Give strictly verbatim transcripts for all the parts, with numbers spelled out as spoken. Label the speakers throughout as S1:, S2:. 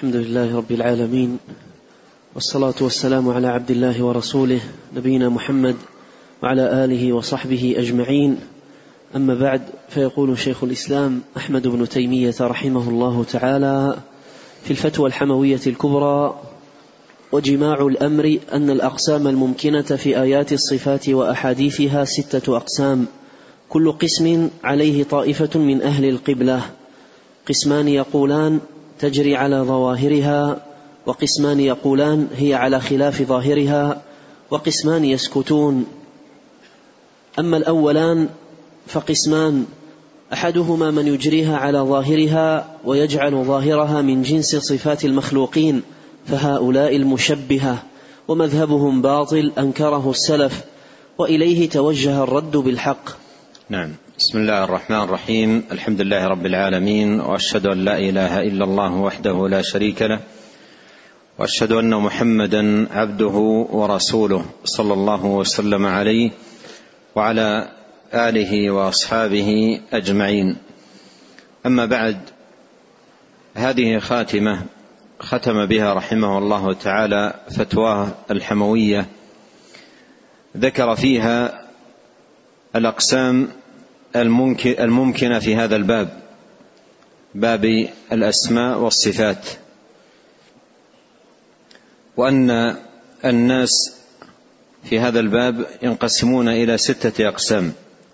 S1: الحمد لله رب العالمين، والصلاة والسلام على عبد الله ورسوله نبينا محمد وعلى آله وصحبه أجمعين. أما بعد، فيقول شيخ الإسلام أحمد بن تيمية رحمه الله تعالى في الفتوى الحموية الكبرى: وجماع الأمر أن الأقسام الممكنة في آيات الصفات وأحاديثها ستة أقسام، كل قسم عليه طائفة من أهل القبلة. قسمان يقولان تجري على ظواهرها، وقسمان يقولان هي على خلاف ظاهرها، وقسمان يسكتون. أما الأولان فقسمان: أحدهما من يجريها على ظاهرها ويجعل ظاهرها من جنس صفات المخلوقين، فهؤلاء المشبهة، ومذهبهم باطل أنكره السلف، وإليه توجه الرد بالحق.
S2: نعم. بسم الله الرحمن الرحيم. الحمد لله رب العالمين، وأشهد أن لا إله إلا الله وحده لا شريك له، وأشهد أن محمدا عبده ورسوله، صلى الله وسلم عليه وعلى آله وأصحابه أجمعين. أما بعد، هذه خاتمة ختم بها رحمه الله تعالى فتواه الحموية، ذكر فيها الأقسام الممكنة في هذا الباب، باب الأسماء والصفات، وأن الناس في هذا الباب ينقسمون إلى ستة أقسام.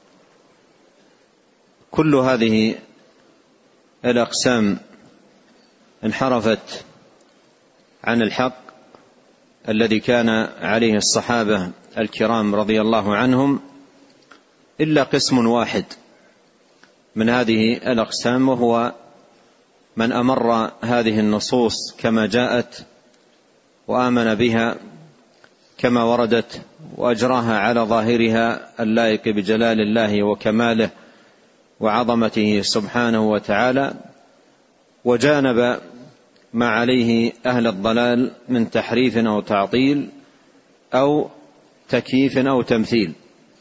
S2: كل هذه الأقسام انحرفت عن الحق الذي كان عليه الصحابة الكرام رضي الله عنهم، إلا قسم واحد من هذه الأقسام، وهو من أمر هذه النصوص كما جاءت وآمن بها كما وردت، وأجراها على ظاهرها اللائق بجلال الله وكماله وعظمته سبحانه وتعالى، وجانب ما عليه أهل الضلال من تحريف أو تعطيل أو تكييف أو تمثيل.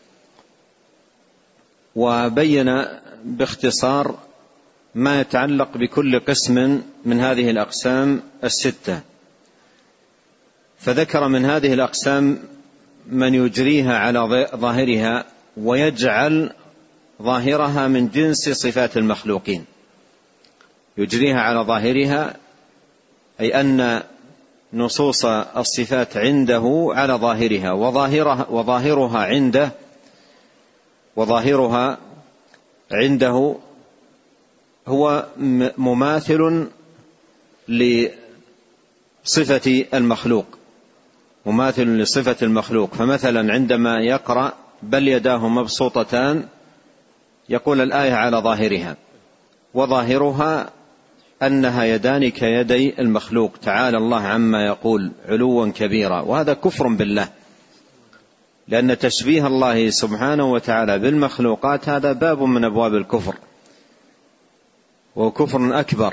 S2: وبين باختصار ما يتعلق بكل قسم من هذه الأقسام الستة، فذكر من هذه الأقسام من يجريها على ظاهرها ويجعل ظاهرها من جنس صفات المخلوقين. يجريها على ظاهرها أي أن نصوص الصفات عنده على ظاهرها، وظاهرها, وظاهرها عنده وظاهرها عنده هو مماثل لصفة المخلوق، مماثل لصفة المخلوق. فمثلا عندما يقرأ بل يداه مبسوطتان، يقول الآية على ظاهرها، وظاهرها أنها يدان كيدي المخلوق، تعالى الله عما يقول علوا كبيرا. وهذا كفر بالله، لأن تشبيه الله سبحانه وتعالى بالمخلوقات هذا باب من أبواب الكفر، وكفر أكبر.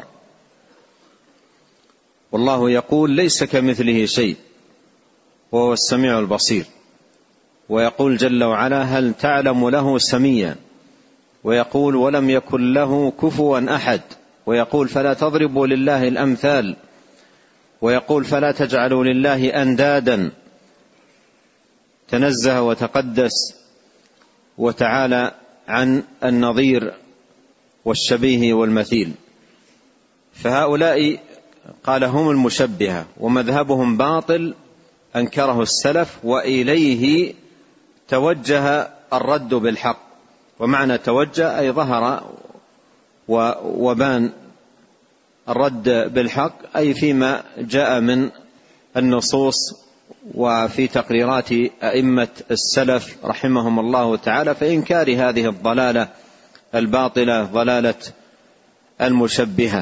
S2: والله يقول ليس كمثله شيء وهو السميع البصير، ويقول جل وعلا هل تعلم له سميا، ويقول ولم يكن له كفوا أحد، ويقول فلا تضربوا لله الأمثال، ويقول فلا تجعلوا لله أندادا. تنزه وتقدس وتعالى عن النظير والشبيه والمثيل. فهؤلاء قال هم المشبهة، ومذهبهم باطل أنكره السلف، وإليه توجه الرد بالحق. ومعنى توجه أي ظهر وبان الرد بالحق، أي فيما جاء من النصوص وفي تقريرات أئمة السلف رحمهم الله تعالى، فإنكار هذه الضلالة الباطلة، ضلالة المشبهة.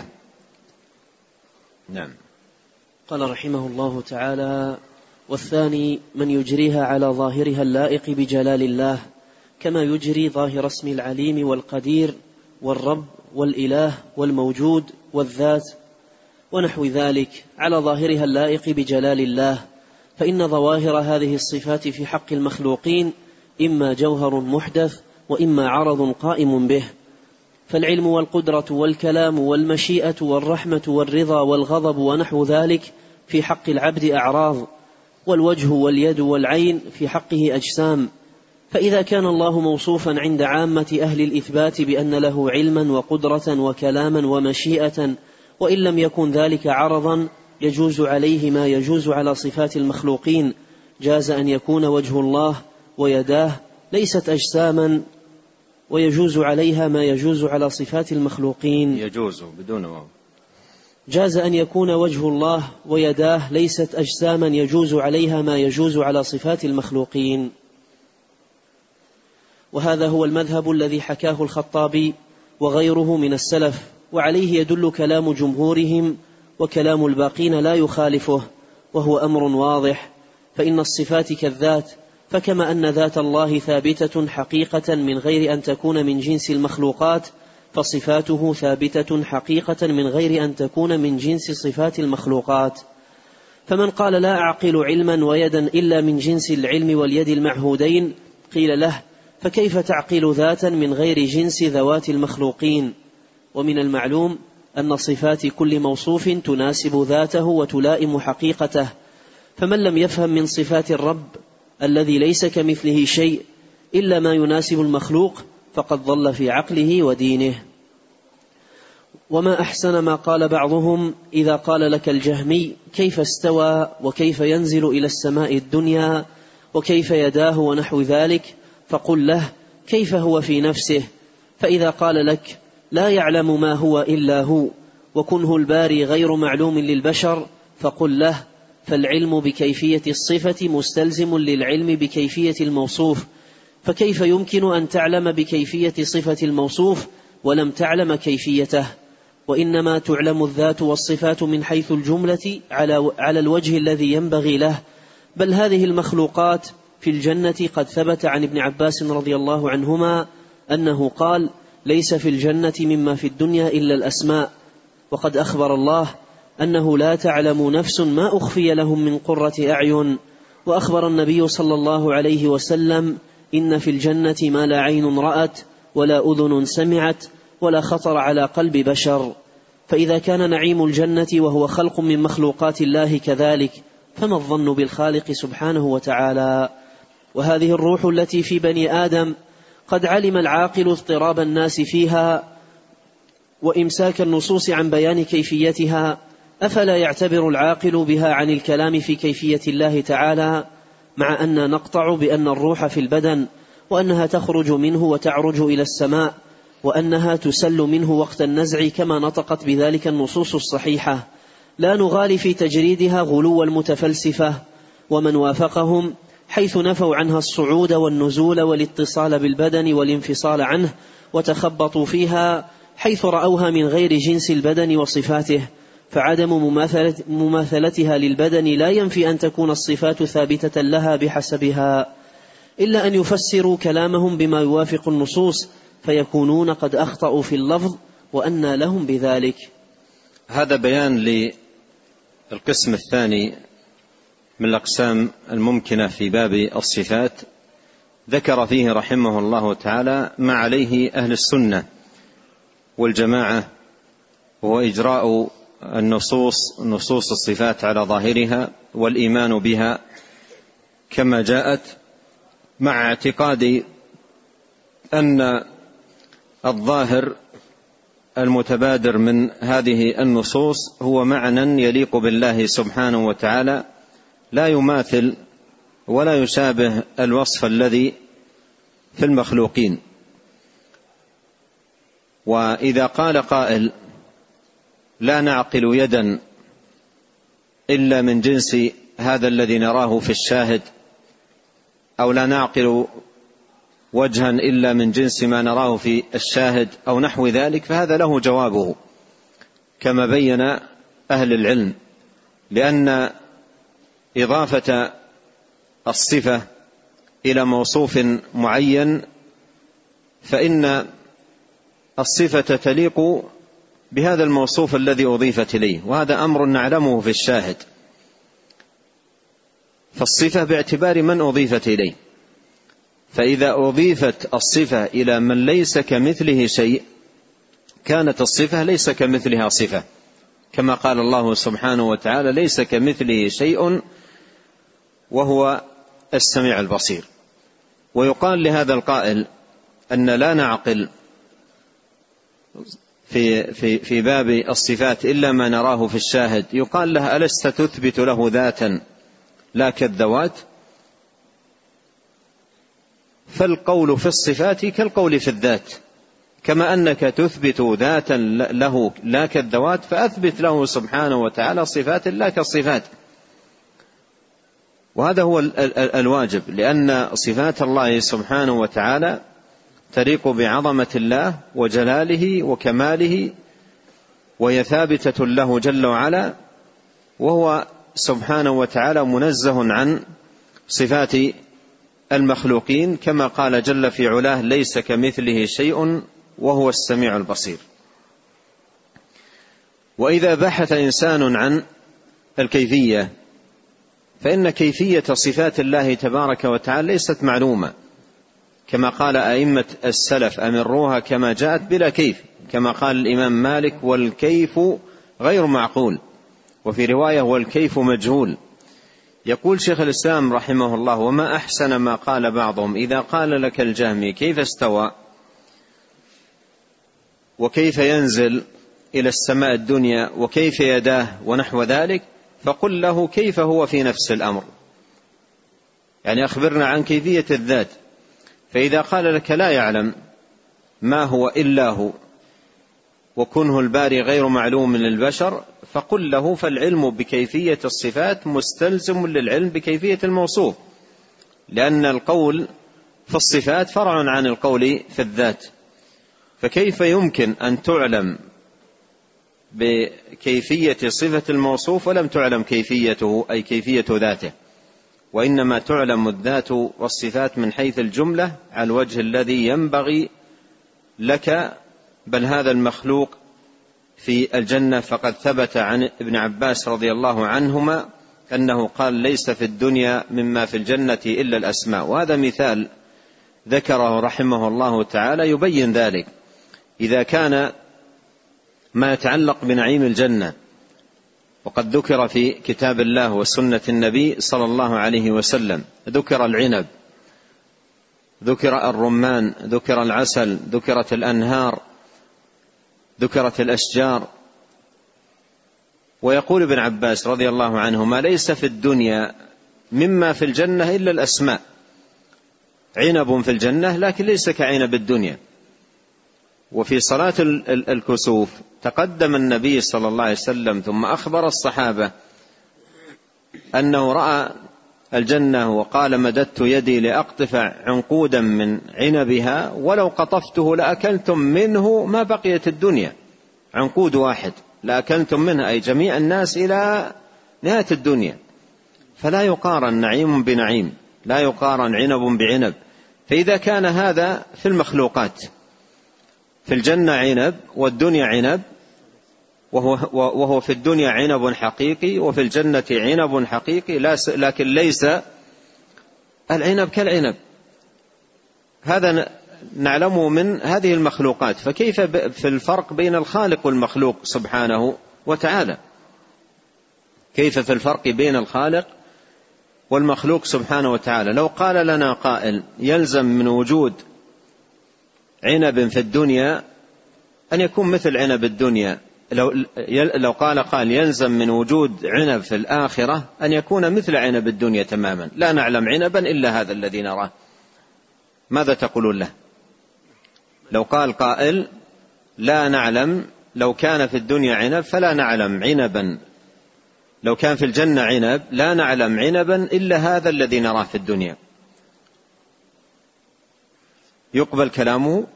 S2: نعم.
S1: قال رحمه الله تعالى: والثاني من يجريها على ظاهرها اللائق بجلال الله، كما يجري ظاهر اسم العليم والقدير والرب والإله والموجود والذات ونحو ذلك، على ظاهرها اللائق بجلال الله. فإن ظواهر هذه الصفات في حق المخلوقين إما جوهر محدث وإما عرض قائم به، فالعلم والقدرة والكلام والمشيئة والرحمة والرضا والغضب ونحو ذلك في حق العبد أعراض، والوجه واليد والعين في حقه أجسام. فإذا كان الله موصوفا عند عامة أهل الإثبات بأن له علما وقدرة وكلاما ومشيئة، وإن لم يكن ذلك عرضا يجوز عليه ما يجوز على صفات المخلوقين، جاز أن يكون وجه الله ويداه ليست أجساما، ويجوز عليها ما يجوز على صفات المخلوقين.
S2: يجوز بدون واو.
S1: جاز أن يكون وجه الله ويداه ليست أجساما يجوز عليها ما يجوز على صفات المخلوقين. وهذا هو المذهب الذي حكاه الخطابي وغيره من السلف، وعليه يدل كلام جمهورهم، وكلام الباقين لا يخالفه، وهو أمر واضح. فإن الصفات كالذات، فكما أن ذات الله ثابتة حقيقة من غير أن تكون من جنس المخلوقات، فصفاته ثابتة حقيقة من غير أن تكون من جنس صفات المخلوقات. فمن قال لا أعقل علما ويدا إلا من جنس العلم واليد المعهودين، قيل له فكيف تعقل ذاتا من غير جنس ذوات المخلوقين؟ ومن المعلوم أن صفات كل موصوف تناسب ذاته وتلائم حقيقته، فمن لم يفهم من صفات الرب الذي ليس كمثله شيء إلا ما يناسب المخلوق فقد ضل في عقله ودينه. وما أحسن ما قال بعضهم إذا قال لك الجهمي كيف استوى وكيف ينزل إلى السماء الدنيا وكيف يداه ونحو ذلك، فقل له كيف هو في نفسه. فإذا قال لك لا يعلم ما هو إلا هو وكنه الباري غير معلوم للبشر، فقل له فالعلم بكيفية الصفة مستلزم للعلم بكيفية الموصوف، فكيف يمكن أن تعلم بكيفية صفة الموصوف ولم تعلم كيفيته؟ وإنما تعلم الذات والصفات من حيث الجملة على على الوجه الذي ينبغي له. بل هذه المخلوقات في الجنة قد ثبت عن ابن عباس رضي الله عنهما أنه قال ليس في الجنة مما في الدنيا إلا الأسماء. وقد أخبر الله أنه لا تعلم نفس ما أخفي لهم من قرة أعين. وأخبر النبي صلى الله عليه وسلم إن في الجنة ما لا عين رأت ولا أذن سمعت ولا خطر على قلب بشر. فإذا كان نعيم الجنة وهو خلق من مخلوقات الله كذلك، فما الظن بالخالق سبحانه وتعالى؟ وهذه الروح التي في بني آدم قد علم العاقل اضطراب الناس فيها وإمساك النصوص عن بيان كيفيتها، أفلا يعتبر العاقل بها عن الكلام في كيفية الله تعالى، مع أن نقطع بأن الروح في البدن، وأنها تخرج منه وتعرج إلى السماء، وأنها تسل منه وقت النزع كما نطقت بذلك النصوص الصحيحة. لا نغالي في تجريدها غلو المتفلسفة ومن وافقهم، حيث نفوا عنها الصعود والنزول والاتصال بالبدن والانفصال عنه، وتخبطوا فيها حيث رأوها من غير جنس البدن وصفاته. فعدم مماثلة مماثلتها للبدن لا ينفي أن تكون الصفات ثابتة لها بحسبها، إلا أن يفسروا كلامهم بما يوافق النصوص فيكونون قد أخطأوا في اللفظ، وأنى لهم بذلك.
S2: هذا بيان للقسم الثاني من الأقسام الممكنة في باب الصفات، ذكر فيه رحمه الله تعالى ما عليه أهل السنة والجماعة، وهو إجراء النصوص نصوص الصفات على ظاهرها والإيمان بها كما جاءت، مع اعتقاد أن الظاهر المتبادر من هذه النصوص هو معنى يليق بالله سبحانه وتعالى، لا يماثل ولا يشابه الوصف الذي في المخلوقين. وإذا قال قائل لا نعقل يدا إلا من جنس هذا الذي نراه في الشاهد، أو لا نعقل وجها إلا من جنس ما نراه في الشاهد أو نحو ذلك، فهذا له جوابه كما بين أهل العلم، لأن إضافة الصفة إلى موصوف معين فإن الصفة تليق بهذا الموصوف الذي أضيفت إليه، وهذا أمر نعلمه في الشاهد. فالصفة باعتبار من أضيفت إليه، فإذا أضيفت الصفة إلى من ليس كمثله شيء كانت الصفة ليس كمثلها صفة، كما قال الله سبحانه وتعالى: ليس كمثله شيء وهو السميع البصير. ويقال لهذا القائل أن لا نعقل في, في, في باب الصفات إلا ما نراه في الشاهد، يقال له: ألست تثبت له ذاتا لا كالذوات؟ فالقول في الصفات كالقول في الذات، كما أنك تثبت ذاتا له لا كالذوات، فأثبت له سبحانه وتعالى صفات لا كالصفات. وهذا هو الواجب، لأن صفات الله سبحانه وتعالى تليق بعظمة الله وجلاله وكماله، وهي ثابتة له جل وعلا، وهو سبحانه وتعالى منزه عن صفات المخلوقين، كما قال جل في علاه: ليس كمثله شيء وهو السميع البصير. وإذا بحث إنسان عن الكيفية، فإن كيفية صفات الله تبارك وتعالى ليست معلومة، كما قال أئمة السلف: أمروها كما جاءت بلا كيف، كما قال الإمام مالك: والكيف غير معقول. وفي رواية: والكيف مجهول. يقول شيخ الإسلام رحمه الله: وما أحسن ما قال بعضهم إذا قال لك الجهمي: كيف استوى وكيف ينزل إلى السماء الدنيا وكيف يداه ونحو ذلك، فقل له: كيف هو في نفس الأمر، يعني أخبرنا عن كيفية الذات. فإذا قال لك لا يعلم ما هو إلا هو وكنه الباري غير معلوم للبشر، فقل له: فالعلم بكيفية الصفات مستلزم للعلم بكيفية الموصوف، لأن القول في الصفات فرع عن القول في الذات. فكيف يمكن أن تعلم بكيفية صفة الموصوف ولم تعلم كيفيته، أي كيفية ذاته؟ وإنما تعلم الذات والصفات من حيث الجملة على الوجه الذي ينبغي لك. بل هذا المخلوق في الجنة، فقد ثبت عن ابن عباس رضي الله عنهما أنه قال: ليس في الدنيا مما في الجنة إلا الأسماء. وهذا مثال ذكره رحمه الله تعالى يبين ذلك. إذا كان ما يتعلق بنعيم الجنة، وقد ذكر في كتاب الله وسنة النبي صلى الله عليه وسلم، ذكر العنب، ذكر الرمان، ذكر العسل، ذكرت الأنهار، ذكرت الأشجار. ويقول ابن عباس رضي الله عنه: ما ليس في الدنيا مما في الجنة إلا الأسماء. عنب في الجنة لكن ليس كعنب الدنيا. وفي صلاة الكسوف تقدم النبي صلى الله عليه وسلم ثم أخبر الصحابة أنه رأى الجنة وقال: مددت يدي لأقطف عنقودا من عنبها ولو قطفته لأكلتم منه ما بقيت الدنيا. عنقود واحد لأكلتم منه، أي جميع الناس إلى نهاية الدنيا. فلا يقارن نعيم بنعيم، لا يقارن عنب بعنب. فإذا كان هذا في المخلوقات، في الجنة عنب والدنيا عنب، وهو, وهو في الدنيا عنب حقيقي وفي الجنة عنب حقيقي، لكن ليس العنب كالعنب. هذا نعلمه من هذه المخلوقات. فكيف في الفرق بين الخالق والمخلوق سبحانه وتعالى؟ كيف في الفرق بين الخالق والمخلوق سبحانه وتعالى؟ لو قال لنا قائل: يلزم من وجود عنب في الدنيا أن يكون مثل عنب الدنيا، لو, لو قال قال يلزم من وجود عنب في الآخرة أن يكون مثل عنب الدنيا تماما، لا نعلم عنبا إلا هذا الذي نراه، ماذا تقولون له؟ لو قال قائل: لا نعلم، لو كان في الدنيا عنب فلا نعلم عنبا، لو كان في الجنة عنب لا نعلم عنبا إلا هذا الذي نراه في الدنيا، يقبل كلامه؟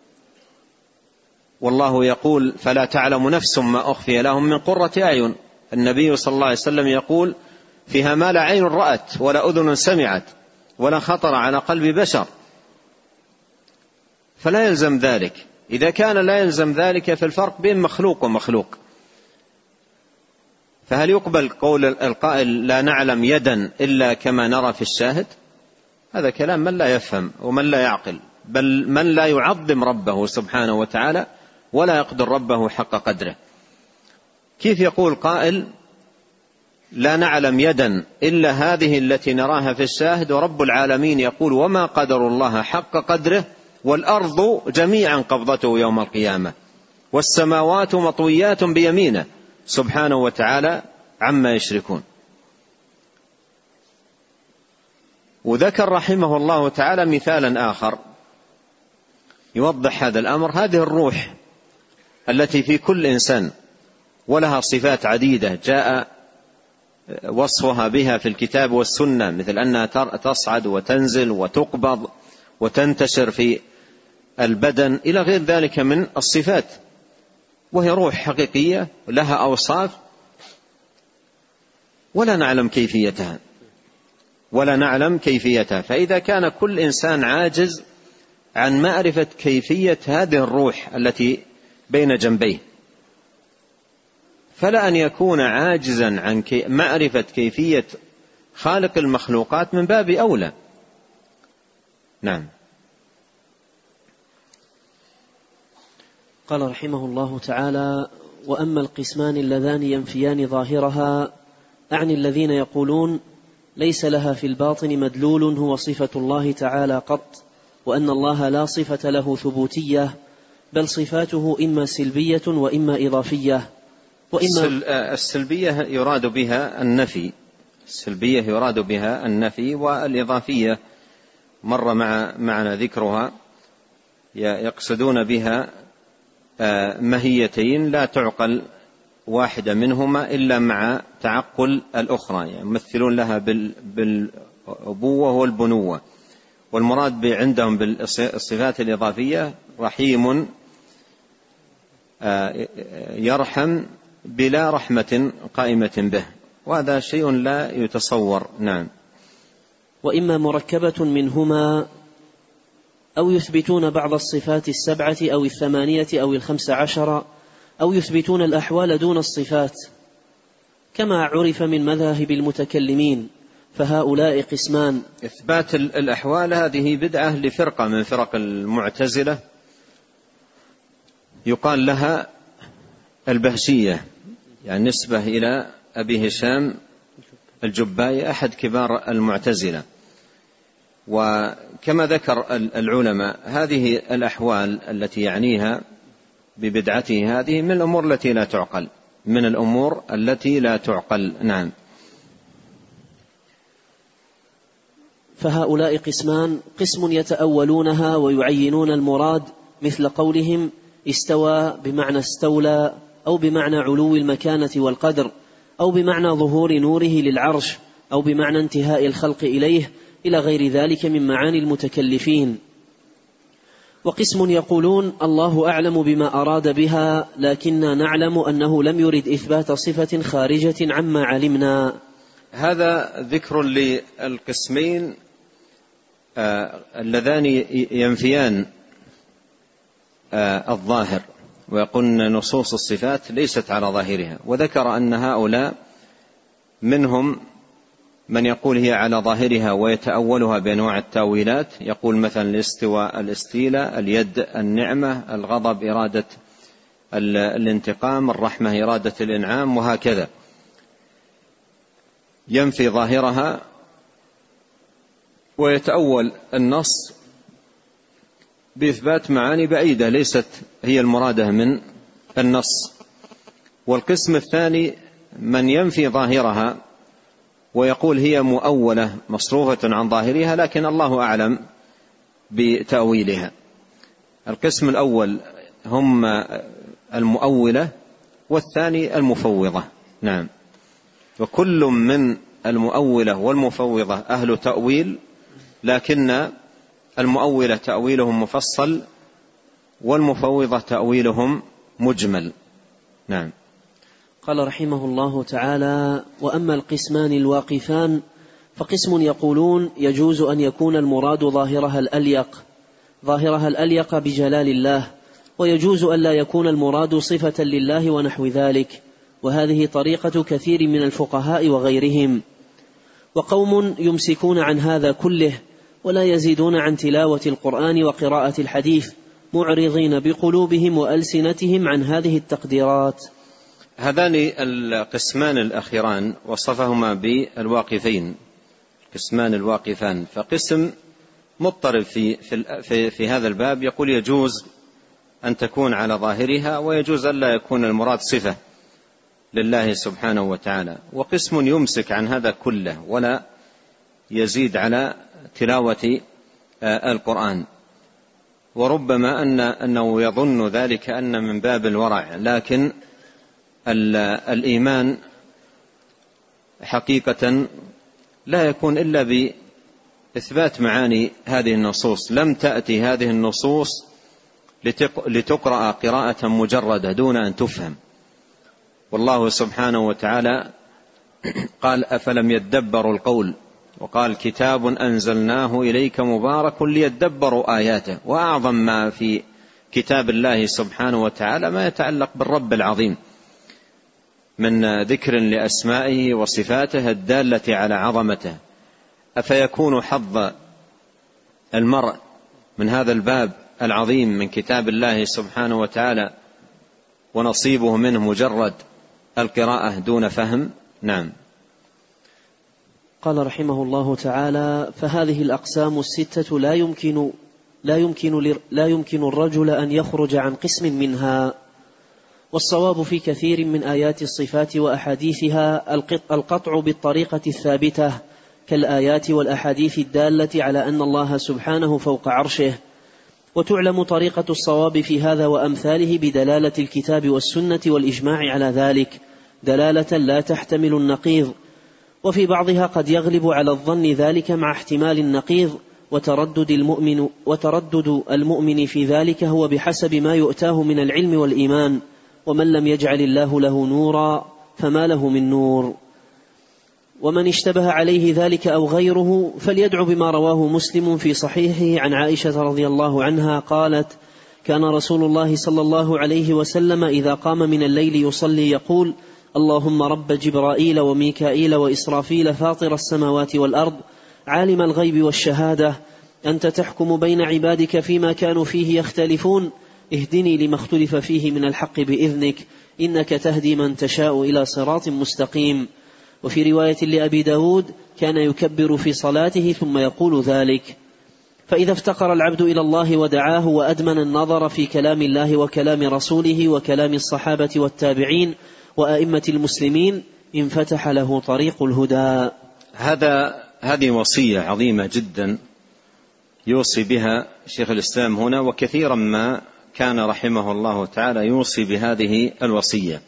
S2: والله يقول: فلا تعلم نفس ما أخفي لهم من قرة أعين. النبي صلى الله عليه وسلم يقول: فيها ما لا عين رأت ولا أذن سمعت ولا خطر على قلب بشر. فلا يلزم ذلك. إذا كان لا يلزم ذلك، في الفرق بين مخلوق ومخلوق. فهل يقبل قول القائل: لا نعلم يدا إلا كما نرى في الشاهد؟ هذا كلام من لا يفهم ومن لا يعقل، بل من لا يعظم ربه سبحانه وتعالى ولا يقدر ربه حق قدره. كيف يقول قائل لا نعلم يدا إلا هذه التي نراها في الشاهد، ورب العالمين يقول وما قدر الله حق قدره والأرض جميعا قبضته يوم القيامة والسماوات مطويات بيمينه سبحانه وتعالى عما يشركون. وذكر رحمه الله تعالى مثالا آخر يوضح هذا الأمر. هذه الروح التي في كل إنسان ولها صفات عديدة جاء وصفها بها في الكتاب والسنة، مثل أنها تصعد وتنزل وتقبض وتنتشر في البدن إلى غير ذلك من الصفات، وهي روح حقيقية لها أوصاف ولا نعلم كيفيتها ولا نعلم كيفيتها. فإذا كان كل إنسان عاجز عن معرفة كيفية هذه الروح التي بين جنبيه، فلا أن يكون عاجزا عن معرفة كيفية خالق المخلوقات من باب أولى. نعم.
S1: قال رحمه الله تعالى: وأما القسمان اللذان ينفيان ظاهرها، أعني الذين يقولون ليس لها في الباطن مدلول هو صفة الله تعالى قط، وأن الله لا صفة له ثبوتية، بل صفاته إما سلبية وإما إضافية.
S2: وإما السلبية يراد بها النفي، السلبية يراد بها النفي، والإضافية مر مع معنا ذكرها، يقصدون بها ماهيتين لا تعقل واحدة منهما إلا مع تعقل الأخرى، يعني يمثلون لها بالأبوة والبنوة. والمراد عندهم بالصفات الإضافية رحيم يرحم بلا رحمة قائمة به، وهذا شيء لا يتصور. نعم.
S1: وإما مركبة منهما، أو يثبتون بعض الصفات السبعة أو الثمانية أو الخمس عشر، أو يثبتون الأحوال دون الصفات، كما عرف من مذاهب المتكلمين، فهؤلاء قسمان.
S2: إثبات الأحوال هذه بدعة لفرقة من فرق المعتزلة يقال لها البهشية، يعني نسبة إلى أبي هشام الجبائي أحد كبار المعتزلة. وكما ذكر العلماء هذه الأحوال التي يعنيها ببدعته هذه من الأمور التي لا تعقل، من الأمور التي لا تعقل. نعم.
S1: فهؤلاء قسمان: قسم يتأولونها ويعينون المراد، مثل قولهم استوى بمعنى استولى، أو بمعنى علو المكانة والقدر، أو بمعنى ظهور نوره للعرش، أو بمعنى انتهاء الخلق إليه، إلى غير ذلك من معاني المتكلفين. وقسم يقولون الله أعلم بما أراد بها، لكننا نعلم أنه لم يرد إثبات صفة خارجة عما علمنا.
S2: هذا ذكر للقسمين آه اللذان ينفيان آه الظاهر، ويقولن نصوص الصفات ليست على ظاهرها. وذكر أن هؤلاء منهم من يقول هي على ظاهرها ويتأولها بأنواع التاويلات، يقول مثلا الاستواء الاستيلاء، اليد النعمة، الغضب إرادة الانتقام، الرحمة إرادة الإنعام، وهكذا. ينفي ظاهرها ويتأول النص بإثبات معاني بعيدة ليست هي المرادة من النص. والقسم الثاني من ينفي ظاهرها ويقول هي مؤولة مصروفة عن ظاهرها، لكن الله أعلم بتأويلها. القسم الأول هم المؤولة، والثاني المفوضة. نعم. وكل من المؤولة والمفوضة أهل تأويل، لكن المؤولة تأويلهم مفصل والمفوضة تأويلهم مجمل. نعم.
S1: قال رحمه الله تعالى: وأما القسمان الواقفان، فقسم يقولون يجوز أن يكون المراد ظاهرها الأليق ظاهرها الأليق بجلال الله، ويجوز أن لا يكون المراد صفة لله ونحو ذلك، وهذه طريقة كثير من الفقهاء وغيرهم. وقوم يمسكون عن هذا كله ولا يزيدون عن تلاوة القرآن وقراءة الحديث معرضين بقلوبهم وألسنتهم عن هذه التقديرات.
S2: هذان القسمان الأخيران وصفهما بالواقفين، قسمان الواقفان. فقسم مضطرب في, في, في هذا الباب يقول يجوز أن تكون على ظاهرها ويجوز أن لا يكون المراد صفة لله سبحانه وتعالى، وقسم يمسك عن هذا كله ولا يزيد على تلاوة القرآن، وربما أن أنه يظن ذلك أن من باب الورع، لكن الإيمان حقيقة لا يكون إلا بإثبات معاني هذه النصوص. لم تأتي هذه النصوص لتقرأ قراءة مجردة دون أن تفهم، والله سبحانه وتعالى قال أفلم يدبروا القول، وقال كتاب أنزلناه إليك مبارك ليدبروا آياته. وأعظم ما في كتاب الله سبحانه وتعالى ما يتعلق بالرب العظيم من ذكر لأسمائه وصفاته الدالة على عظمته. أفيكون حظ المرء من هذا الباب العظيم من كتاب الله سبحانه وتعالى ونصيبه منه مجرد القراءة دون فهم؟ نعم.
S1: قال رحمه الله تعالى: فهذه الأقسام الستة لا يمكن لا يمكن لا يمكن الرجل أن يخرج عن قسم منها، والصواب في كثير من آيات الصفات وأحاديثها القطع بالطريقة الثابتة كالآيات والأحاديث الدالة على أن الله سبحانه فوق عرشه. وتعلم طريقة الصواب في هذا وأمثاله بدلالة الكتاب والسنة والإجماع على ذلك دلالة لا تحتمل النقيض، وفي بعضها قد يغلب على الظن ذلك مع احتمال النقيض، وتردد المؤمن, وتردد المؤمن في ذلك هو بحسب ما يؤتاه من العلم والإيمان، ومن لم يجعل الله له نورا فما له من نور. ومن اشتبه عليه ذلك أو غيره فليدعو بما رواه مسلم في صحيحه عن عائشة رضي الله عنها قالت: كان رسول الله صلى الله عليه وسلم إذا قام من الليل يصلي يقول: اللهم رب جبرائيل وميكائيل وإسرافيل فاطر السماوات والأرض عالم الغيب والشهادة أنت تحكم بين عبادك فيما كانوا فيه يختلفون اهدني لما اختلف فيه من الحق بإذنك إنك تهدي من تشاء إلى صراط مستقيم. وفي رواية لأبي داود: كان يكبر في صلاته ثم يقول ذلك. فإذا افتقر العبد إلى الله ودعاه وأدمن النظر في كلام الله وكلام رسوله وكلام الصحابة والتابعين وأئمة المسلمين انفتح له طريق الهدى.
S2: هذا هذه وصية عظيمة جدا يوصي بها شيخ الإسلام هنا، وكثيرا ما كان رحمه الله تعالى يوصي بهذه الوصية،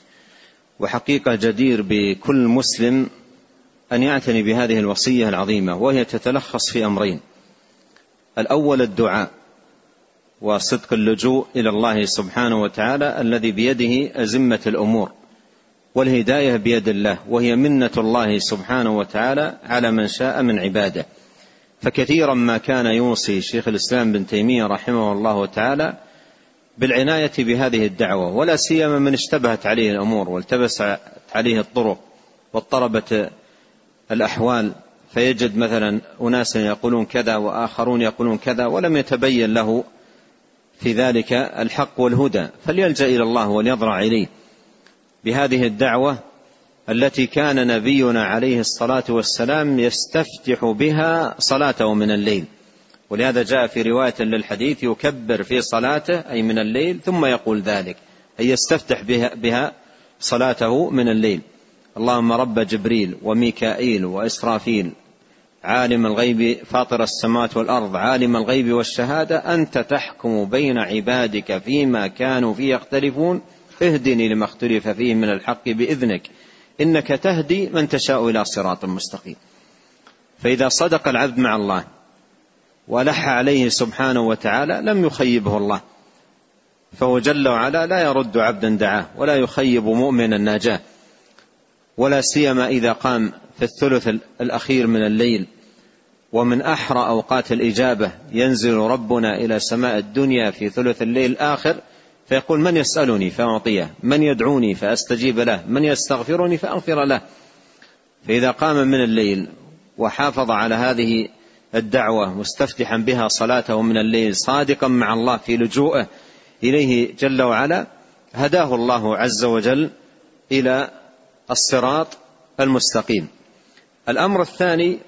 S2: وحقيقة جدير بكل مسلم أن يعتني بهذه الوصية العظيمة، وهي تتلخص في أمرين: الأول الدعاء وصدق اللجوء إلى الله سبحانه وتعالى الذي بيده أزمة الأمور، والهداية بيد الله، وهي منة الله سبحانه وتعالى على من شاء من عباده. فكثيرا ما كان يوصي شيخ الإسلام بن تيمية رحمه الله تعالى بالعناية بهذه الدعوة، ولا سيما من اشتبهت عليه الأمور والتبست عليه الطرق واضطربت الأحوال، فيجد مثلا أناس يقولون كذا وآخرون يقولون كذا ولم يتبين له في ذلك الحق والهدى، فليلجأ إلى الله وليضرع إليه بهذه الدعوة التي كان نبينا عليه الصلاة والسلام يستفتح بها صلاته من الليل. ولهذا جاء في رواية للحديث: يكبر في صلاته أي من الليل ثم يقول ذلك، أي يستفتح بها, بها صلاته من الليل: اللهم رب جبريل وميكائيل وإسرافيل عالم الغيب فاطر السماوات والأرض عالم الغيب والشهادة أنت تحكم بين عبادك فيما كانوا فيه يختلفون اهدني لما اختلف فيه من الحق بإذنك إنك تهدي من تشاء إلى صراط مستقيم. فإذا صدق العبد مع الله ولح عليه سبحانه وتعالى لم يخيبه الله، فهو جل وعلا لا يرد عبدا دعاه ولا يخيب مؤمنا ناجاه، ولا سيما إذا قام في الثلث الأخير من الليل، ومن أحرى أوقات الإجابة ينزل ربنا إلى سماء الدنيا في ثلث الليل الآخر فيقول: من يسألني فأعطيه، من يدعوني فأستجيب له، من يستغفرني فأغفر له. فإذا قام من الليل وحافظ على هذه الدعوة مستفتحا بها صلاته من الليل صادقا مع الله في لجوءه إليه جل وعلا، هداه الله عز وجل إلى الصراط المستقيم. الأمر الثاني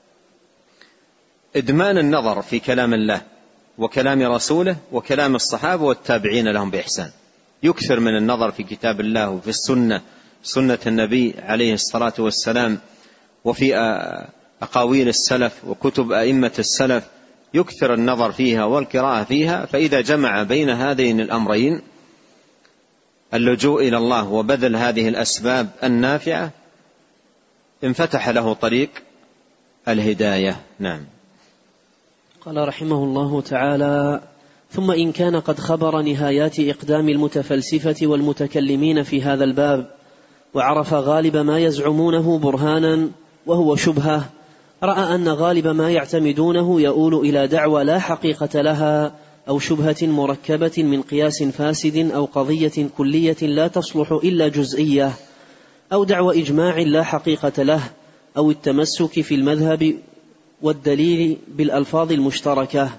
S2: إدمان النظر في كلام الله وكلام رسوله وكلام الصحابة والتابعين لهم بإحسان، يكثر من النظر في كتاب الله وفي السنة سنة النبي عليه الصلاة والسلام وفي أقاويل السلف وكتب أئمة السلف، يكثر النظر فيها والقراءة فيها. فإذا جمع بين هذين الأمرين اللجوء إلى الله وبذل هذه الأسباب النافعة انفتح له طريق الهداية. نعم.
S1: قال رحمه الله تعالى: ثم إن كان قد خبر نهايات إقدام المتفلسفة والمتكلمين في هذا الباب وعرف غالب ما يزعمونه برهانا وهو شبهة، رأى أن غالب ما يعتمدونه يؤول إلى دعوى لا حقيقة لها أو شبهة مركبة من قياس فاسد أو قضية كلية لا تصلح إلا جزئية أو دعوى إجماع لا حقيقة له أو التمسك في المذهب والدليل بالألفاظ المشتركة.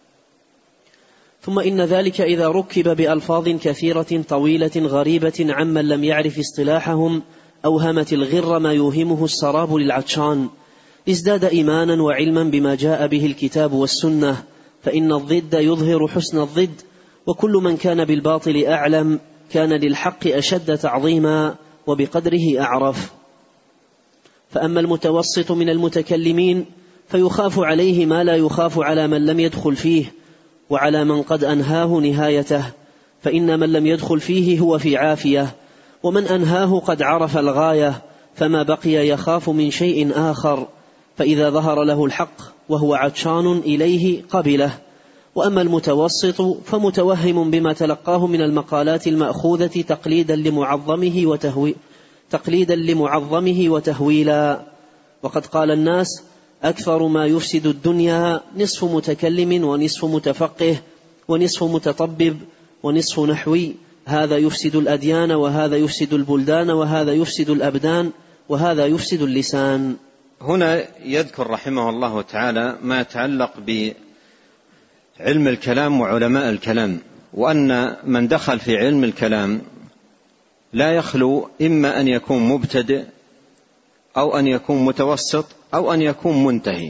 S1: ثم إن ذلك إذا ركب بألفاظ كثيرة طويلة غريبة عمن لم يعرف اصطلاحهم أوهمت الغر ما يوهمه السراب للعطشان، ازداد إيمانا وعلما بما جاء به الكتاب والسنة، فإن الضد يظهر حسن الضد، وكل من كان بالباطل أعلم كان للحق أشد تعظيما وبقدره أعرف. فأما المتوسط من المتكلمين فيخاف عليه ما لا يخاف على من لم يدخل فيه وعلى من قد أنهاه نهايته، فإن من لم يدخل فيه هو في عافية، ومن أنهاه قد عرف الغاية، فما بقي يخاف من شيء آخر، فإذا ظهر له الحق وهو عطشان إليه قبله. وأما المتوسط فمتوهم بما تلقاه من المقالات المأخوذة تقليدا لمعظمه وتهوي تقليدا لمعظمه وتهويلا. وقد قال الناس: أكثر ما يفسد الدنيا نصف متكلم ونصف متفقه ونصف متطبب ونصف نحوي، هذا يفسد الأديان وهذا يفسد البلدان وهذا يفسد الأبدان وهذا يفسد اللسان.
S2: هنا يذكر رحمه الله تعالى ما يتعلق بعلم الكلام وعلماء الكلام، وأن من دخل في علم الكلام لا يخلو إما أن يكون مبتدئ أو أن يكون متوسط أو أن يكون منتهي.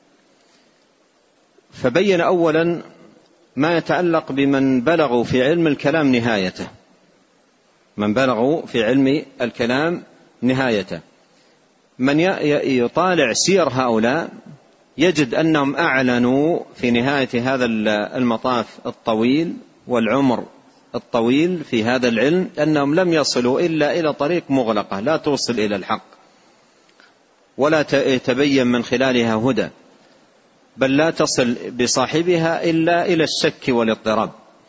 S2: فبين أولا ما يتعلق بمن بلغوا في علم الكلام نهايته، من بلغوا في علم الكلام نهايته. من يطالع سير هؤلاء يجد أنهم أعلنوا في نهاية هذا المطاف الطويل والعمر الطويل في هذا العلم أنهم لم يصلوا إلا إلى طريق مغلقة لا توصل إلى الحق ولا تبين من خلالها هدى، بل لا تصل بصاحبها إلا إلى الشك والاضطراب،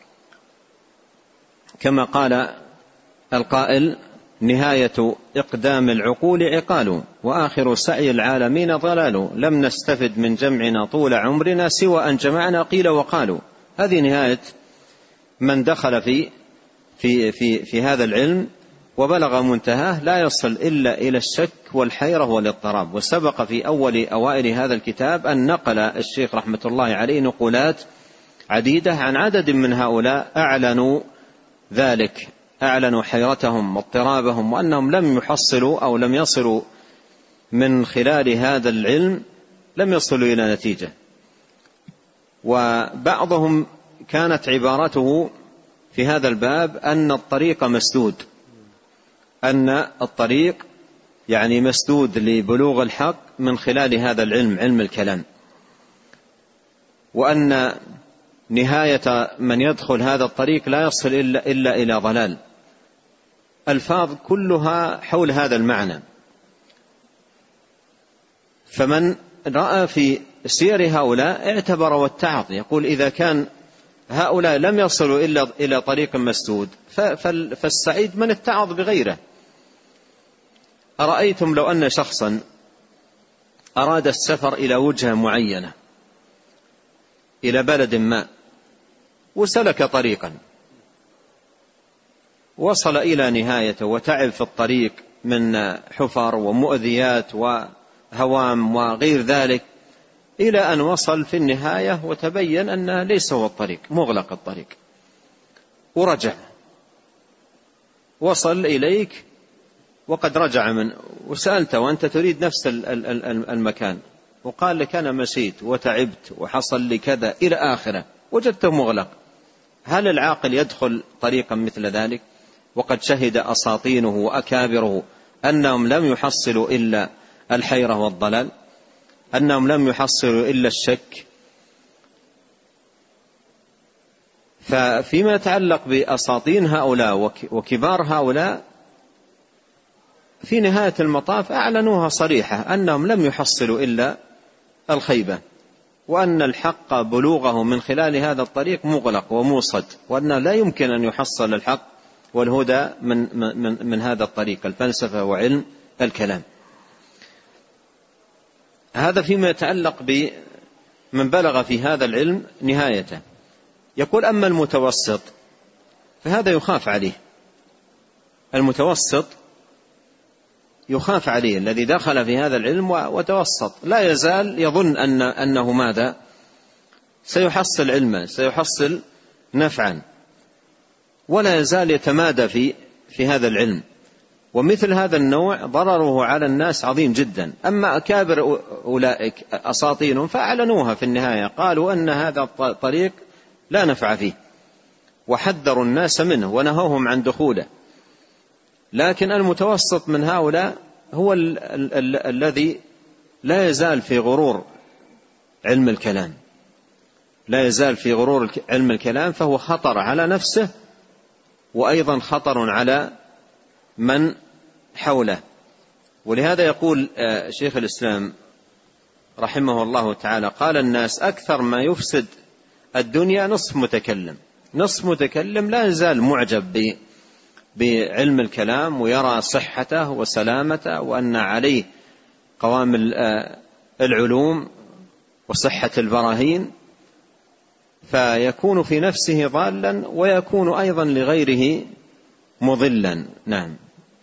S2: كما قال القائل: نهاية إقدام العقول عقال وآخر سعي العالمين ضلال، لم نستفد من جمعنا طول عمرنا سوى أن جمعنا قيل وقالوا. هذه نهاية من دخل في في في في هذا العلم وبلغ منتهاه، لا يصل إلا إلى الشك والحيرة والاضطراب. وسبق في أول أوائل هذا الكتاب أن نقل الشيخ رحمة الله عليه نقولات عديدة عن عدد من هؤلاء أعلنوا ذلك، أعلنوا حيرتهم واضطرابهم، وأنهم لم يحصلوا أو لم يصلوا من خلال هذا العلم، لم يصلوا إلى نتيجة. وبعضهم كانت عبارته في هذا الباب أن الطريق مسدود، أن الطريق يعني مسدود لبلوغ الحق من خلال هذا العلم، علم الكلام، وأن نهاية من يدخل هذا الطريق لا يصل إلا, إلا إلى ضلال. ألفاظ كلها حول هذا المعنى. فمن رأى في سير هؤلاء اعتبر واتعظ، يقول: إذا كان هؤلاء لم يصلوا إلا إلى طريق مسدود فالسعيد من اتعظ بغيره. أرأيتم لو أن شخصا أراد السفر إلى وجهة معينة، إلى بلد ما، وسلك طريقا وصل إلى نهايته وتعب في الطريق من حفر ومؤذيات وهوام وغير ذلك، إلى أن وصل في النهاية وتبين أنه ليس هو الطريق، مغلق الطريق، ورجع، وصل إليك وقد رجع من وسألته وأنت تريد نفس المكان، وقال لك أنا مشيت وتعبت وحصل لي كذا إلى آخره، وجدته مغلق. هل العاقل يدخل طريقا مثل ذلك وقد شهد أساطينه وأكابره أنهم لم يحصلوا إلا الحيرة والضلال، أنهم لم يحصلوا إلا الشك؟ ففيما يتعلق بأساطين هؤلاء وكبار هؤلاء، في نهاية المطاف أعلنوها صريحة أنهم لم يحصلوا إلا الخيبة، وأن الحق بلوغه من خلال هذا الطريق مغلق وموصد، وأنه لا يمكن أن يحصل الحق والهدى من, من, من هذا الطريق، الفلسفة وعلم الكلام. هذا فيما يتعلق بمن بلغ في هذا العلم نهايته. يقول أما المتوسط فهذا يخاف عليه، المتوسط يخاف عليه، الذي دخل في هذا العلم وتوسط لا يزال يظن أن أنه ماذا سيحصل علما، سيحصل نفعا، ولا يزال يتمادى في في هذا العلم. ومثل هذا النوع ضرره على الناس عظيم جدا. أما أكابر أولئك أساطينهم فأعلنوها في النهاية، قالوا أن هذا الطريق لا نفع فيه، وحذروا الناس منه ونهوهم عن دخوله. لكن المتوسط من هؤلاء هو ال ال ال الذي لا يزال في غرور علم الكلام، لا يزال في غرور علم الكلام، فهو خطر على نفسه وأيضا خطر على من حوله. ولهذا يقول شيخ الإسلام رحمه الله تعالى: قال الناس أكثر ما يفسد الدنيا نصف متكلم. نصف متكلم لا يزال معجب بعلم الكلام ويرى صحته وسلامته وأن عليه قوام العلوم وصحة البراهين، فيكون في نفسه ضالا ويكون أيضا لغيره مضلا. نعم.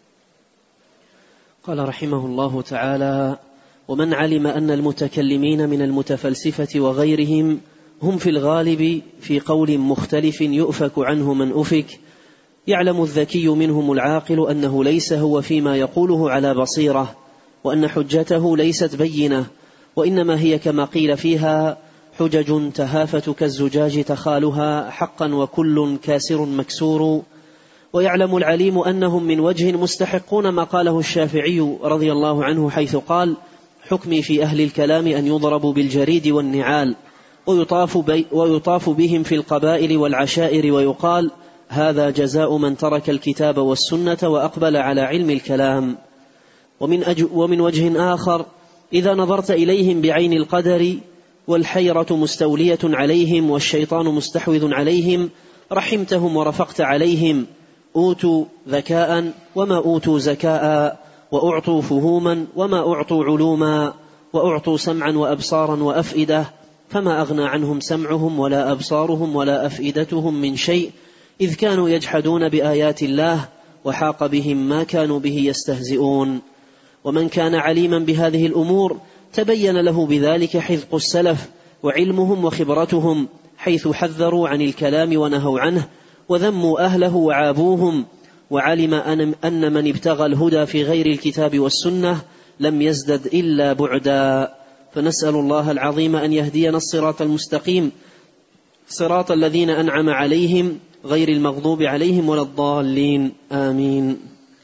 S1: قال رحمه الله تعالى: ومن علم أن المتكلمين من المتفلسفة وغيرهم هم في الغالب في قول مختلف يؤفك عنه من أفك، يعلم الذكي منهم العاقل أنه ليس هو فيما يقوله على بصيرة، وأن حجته ليست بينة، وإنما هي كما قيل فيها حجج تهافت كالزجاج تخالها حقا وكل كاسر مكسور. ويعلم العليم أنهم من وجه مستحقون ما قاله الشافعي رضي الله عنه حيث قال: حكمي في أهل الكلام أن يضربوا بالجريد والنعال ويطاف, بي ويطاف بهم في القبائل والعشائر، ويقال: هذا جزاء من ترك الكتاب والسنة وأقبل على علم الكلام. ومن, أج ومن وجه آخر إذا نظرت إليهم بعين القدر والحيرة مستولية عليهم والشيطان مستحوذ عليهم رحمتهم ورفقت عليهم، أوتوا ذكاء وما أوتوا زكاء، وأعطوا فهوما وما أعطوا علوما، وأعطوا سمعا وأبصارا وأفئدة، فما أغنى عنهم سمعهم ولا أبصارهم ولا أفئدتهم من شيء، إذ كانوا يجحدون بآيات الله وحاق بهم ما كانوا به يستهزئون. ومن كان عليما بهذه الأمور تبين له بذلك حذق السلف وعلمهم وخبرتهم، حيث حذروا عن الكلام ونهوا عنه وذموا أهله وعابوهم، وعلم أن من ابتغى الهدى في غير الكتاب والسنة لم يزدد إلا بعدا. فنسأل الله العظيم أن يهدينا الصراط المستقيم، صراط الذين أنعم عليهم غير المغضوب عليهم ولا الضالين، آمين.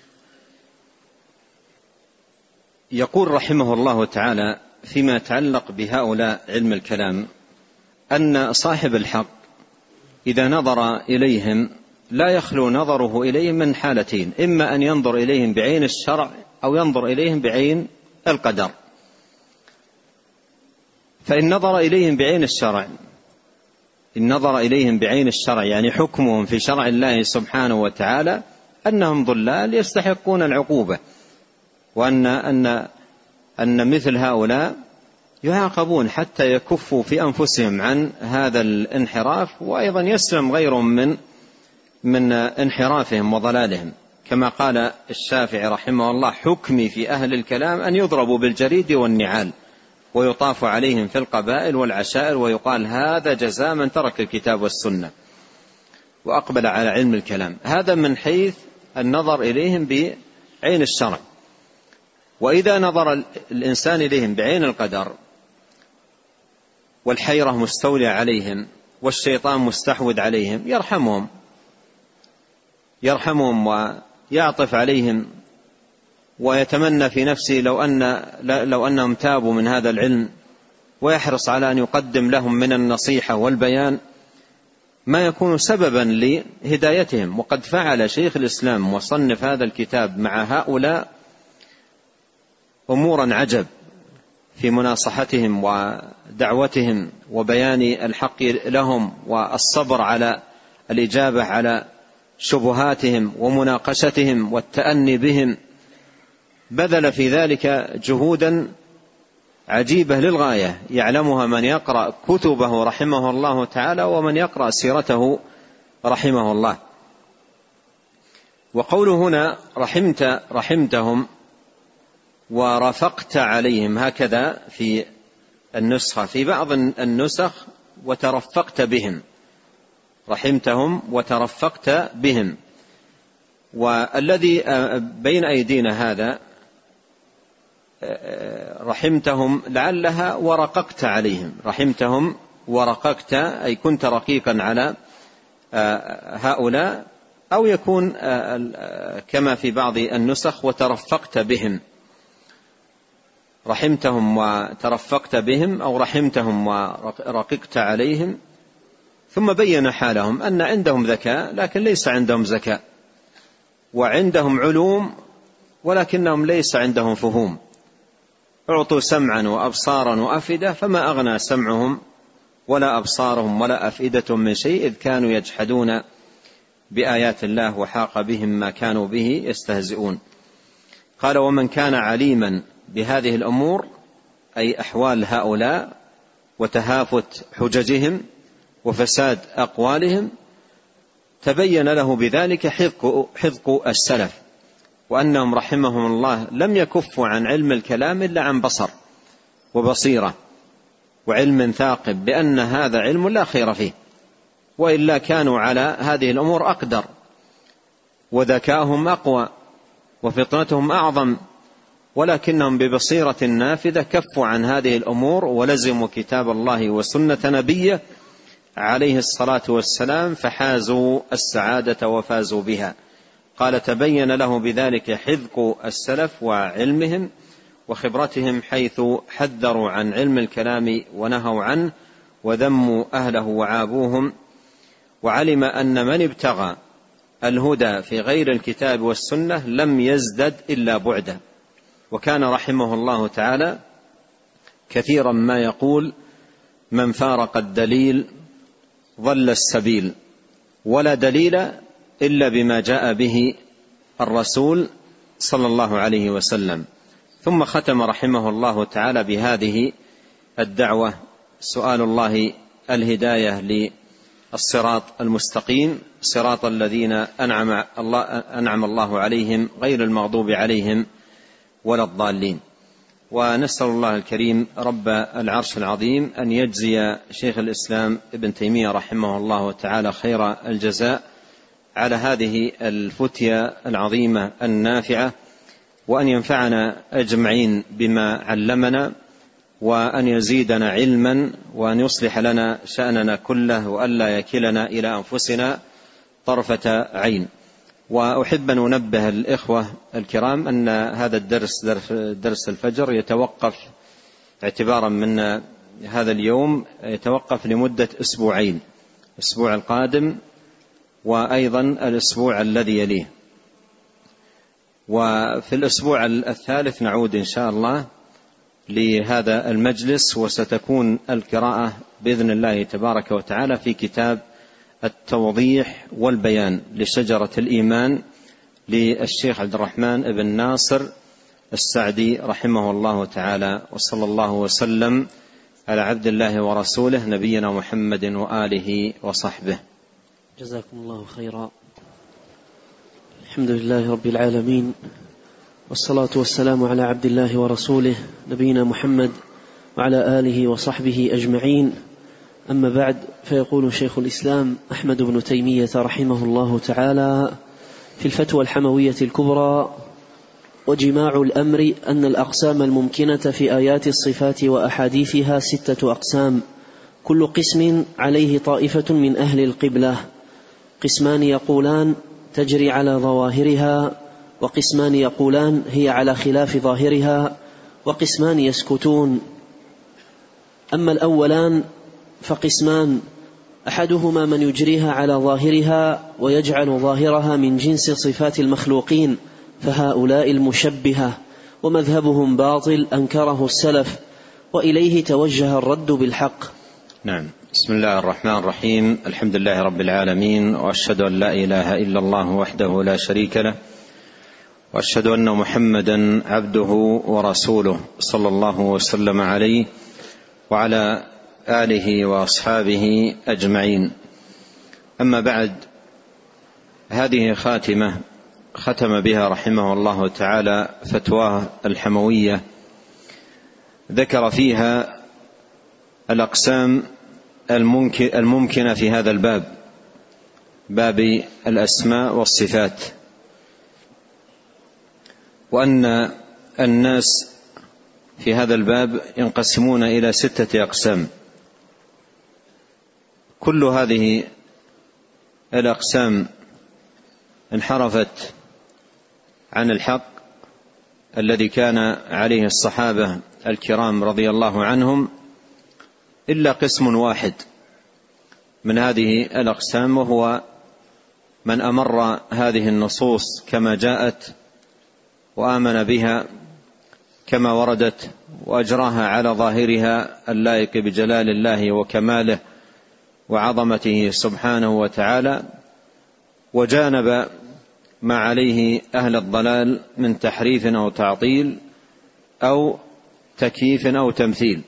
S2: يقول رحمه الله تعالى فيما يتعلق بهؤلاء علم الكلام أن صاحب الحق إذا نظر إليهم لا يخلو نظره إليهم من حالتين: إما أن ينظر إليهم بعين الشرع أو ينظر إليهم بعين القدر. فإن نظر إليهم بعين الشرع إن نظر إليهم بعين الشرع يعني حكمهم في شرع الله سبحانه وتعالى أنهم ضلال يستحقون العقوبة، وأن أن أن مثل هؤلاء يعاقبون حتى يكفوا في أنفسهم عن هذا الانحراف، وأيضا يسلم غيرهم من من انحرافهم وضلالهم، كما قال الشافعي رحمه الله: حكمي في أهل الكلام أن يضربوا بالجريد والنعال ويطاف عليهم في القبائل والعشائر ويقال هذا جزاء من ترك الكتاب والسنة وأقبل على علم الكلام. هذا من حيث النظر إليهم بعين الشرع. وإذا نظر الإنسان إليهم بعين القدر والحيرة مستولية عليهم والشيطان مستحوذ عليهم يرحمهم يرحمهم ويعطف عليهم ويتمنى في نفسه لو أن لو أنهم تابوا من هذا العلم، ويحرص على أن يقدم لهم من النصيحة والبيان ما يكون سببا لهدايتهم. وقد فعل شيخ الإسلام وصنف هذا الكتاب مع هؤلاء أمورا عجب في مناصحتهم ودعوتهم وبيان الحق لهم والصبر على الإجابة على شبهاتهم ومناقشتهم والتأني بهم. بذل في ذلك جهودا عجيبة للغاية يعلمها من يقرأ كتبه رحمه الله تعالى ومن يقرأ سيرته رحمه الله. وقوله هنا رحمت رحمتهم ورفقت عليهم هكذا في النسخة، في بعض النسخ وترفقت بهم، رحمتهم وترفقت بهم. والذي بين أيدينا هذا رحمتهم لعلها ورققت عليهم، رحمتهم ورققت أي كنت رقيقا على هؤلاء، أو يكون كما في بعض النسخ وترفقت بهم، رحمتهم وترفقت بهم أو رحمتهم ورققت عليهم. ثم بين حالهم أن عندهم ذكاء لكن ليس عندهم ذكاء، وعندهم علوم ولكنهم ليس عندهم فهوم، أعطوا سمعا وأبصارا وأفئدة فما أغنى سمعهم ولا أبصارهم ولا أفئدة من شيء إذ كانوا يجحدون بآيات الله وحاق بهم ما كانوا به يستهزئون. قال ومن كان عليما بهذه الأمور أي أحوال هؤلاء وتهافت حججهم وفساد أقوالهم تبين له بذلك حذق السلف، وأنهم رحمهم الله لم يكفوا عن علم الكلام إلا عن بصر وبصيرة وعلم ثاقب بأن هذا علم لا خير فيه، وإلا كانوا على هذه الأمور أقدر وذكاءهم أقوى وفطنتهم أعظم، ولكنهم ببصيرة نافذة كفوا عن هذه الأمور ولزموا كتاب الله وسنة نبيه عليه الصلاة والسلام فحازوا السعادة وفازوا بها. قال تبين له بذلك حذق السلف وعلمهم وخبرتهم حيث حذروا عن علم الكلام ونهوا عنه وذموا أهله وعابوهم، وعلم أن من ابتغى الهدى في غير الكتاب والسنة لم يزدد إلا بعدا. وكان رحمه الله تعالى كثيرا ما يقول من فارق الدليل ضل السبيل، ولا دليل إلا بما جاء به الرسول صلى الله عليه وسلم. ثم ختم رحمه الله تعالى بهذه الدعوة: سؤال الله الهداية للصراط المستقيم صراط الذين أنعم الله, أنعم الله عليهم غير المغضوب عليهم ولا الضالين. ونسأل الله الكريم رب العرش العظيم أن يجزي شيخ الإسلام ابن تيمية رحمه الله تعالى خير الجزاء على هذه الفتية العظيمة النافعة، وأن ينفعنا أجمعين بما علمنا، وأن يزيدنا علما، وأن يصلح لنا شأننا كله، وألا يكلنا إلى أنفسنا طرفة عين. وأحب أن أنبه الإخوة الكرام أن هذا الدرس درس الفجر يتوقف اعتبارا من هذا اليوم يتوقف لمدة أسبوعين، الأسبوع القادم وأيضا الأسبوع الذي يليه، وفي الأسبوع الثالث نعود إن شاء الله لهذا المجلس، وستكون القراءة بإذن الله تبارك وتعالى في كتاب التوضيح والبيان لشجرة الإيمان للشيخ عبد الرحمن بن ناصر السعدي رحمه الله تعالى. وصلى الله وسلم على عبد الله ورسوله نبينا محمد وآله وصحبه.
S1: جزاكم الله خيرا. الحمد لله رب العالمين، والصلاة والسلام على عبد الله ورسوله نبينا محمد وعلى آله وصحبه أجمعين. أما بعد، فيقول شيخ الإسلام أحمد بن تيمية رحمه الله تعالى في الفتوى الحموية الكبرى: وجماع الأمر أن الأقسام الممكنة في آيات الصفات وأحاديثها ستة أقسام، كل قسم عليه طائفة من أهل القبلة، قسمان يقولان تجري على ظواهرها، وقسمان يقولان هي على خلاف ظاهرها، وقسمان يسكتون. أما الأولان فقسمان: أحدهما من يجريها على ظاهرها ويجعل ظاهرها من جنس صفات المخلوقين، فهؤلاء المشبهة، ومذهبهم باطل أنكره السلف، وإليه توجه الرد بالحق.
S2: نعم. بسم الله الرحمن الرحيم. الحمد لله رب العالمين، وأشهد أن لا إله إلا الله وحده لا شريك له، وأشهد أن محمدا عبده ورسوله، صلى الله وسلم عليه وعلى آله وأصحابه أجمعين. أما بعد، هذه خاتمة ختم بها رحمه الله تعالى فتواه الحموية، ذكر فيها الأقسام الممكنة في هذا الباب، باب الأسماء والصفات، وأن الناس في هذا الباب ينقسمون إلى ستة أقسام. كل هذه الأقسام انحرفت عن الحق الذي كان عليه الصحابة الكرام رضي الله عنهم، إلا قسم واحد من هذه الأقسام، وهو من أمر هذه النصوص كما جاءت وآمن بها كما وردت، وأجراها على ظاهرها اللائق بجلال الله وكماله وعظمته سبحانه وتعالى، وجانب ما عليه أهل الضلال من تحريف أو تعطيل أو تكييف أو تمثيل.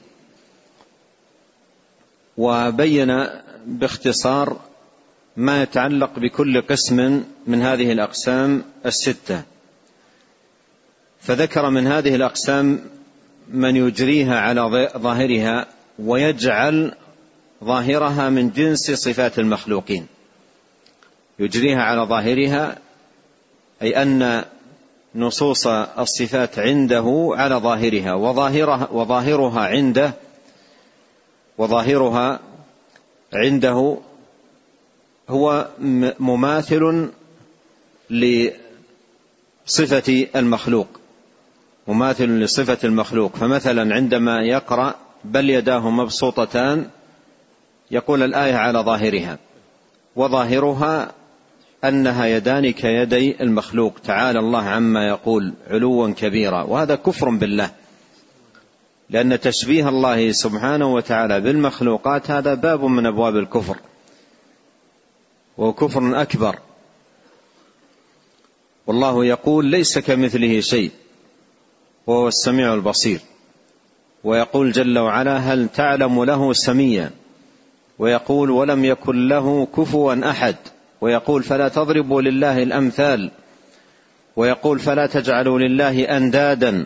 S2: وبين باختصار ما يتعلق بكل قسم من هذه الأقسام الستة، فذكر من هذه الأقسام من يجريها على ظاهرها ويجعل ظاهرها من جنس صفات المخلوقين. يجريها على ظاهرها أي أن نصوص الصفات عنده على ظاهرها، وظاهرها, وظاهرها عنده وظاهرها عنده هو مماثل لصفة المخلوق، مماثل لصفة المخلوق. فمثلا عندما يقرأ بل يداه مبسوطتان، يقول الآية على ظاهرها، وظاهرها أنها يدان كيدي المخلوق، تعالى الله عما يقول علوا كبيرا. وهذا كفر بالله، لأن تشبيه الله سبحانه وتعالى بالمخلوقات هذا باب من أبواب الكفر، وكفر أكبر. والله يقول ليس كمثله شيء وهو السميع البصير، ويقول جل وعلا هل تعلم له سميا، ويقول ولم يكن له كفوا أحد، ويقول فلا تضربوا لله الأمثال، ويقول فلا تجعلوا لله أندادا.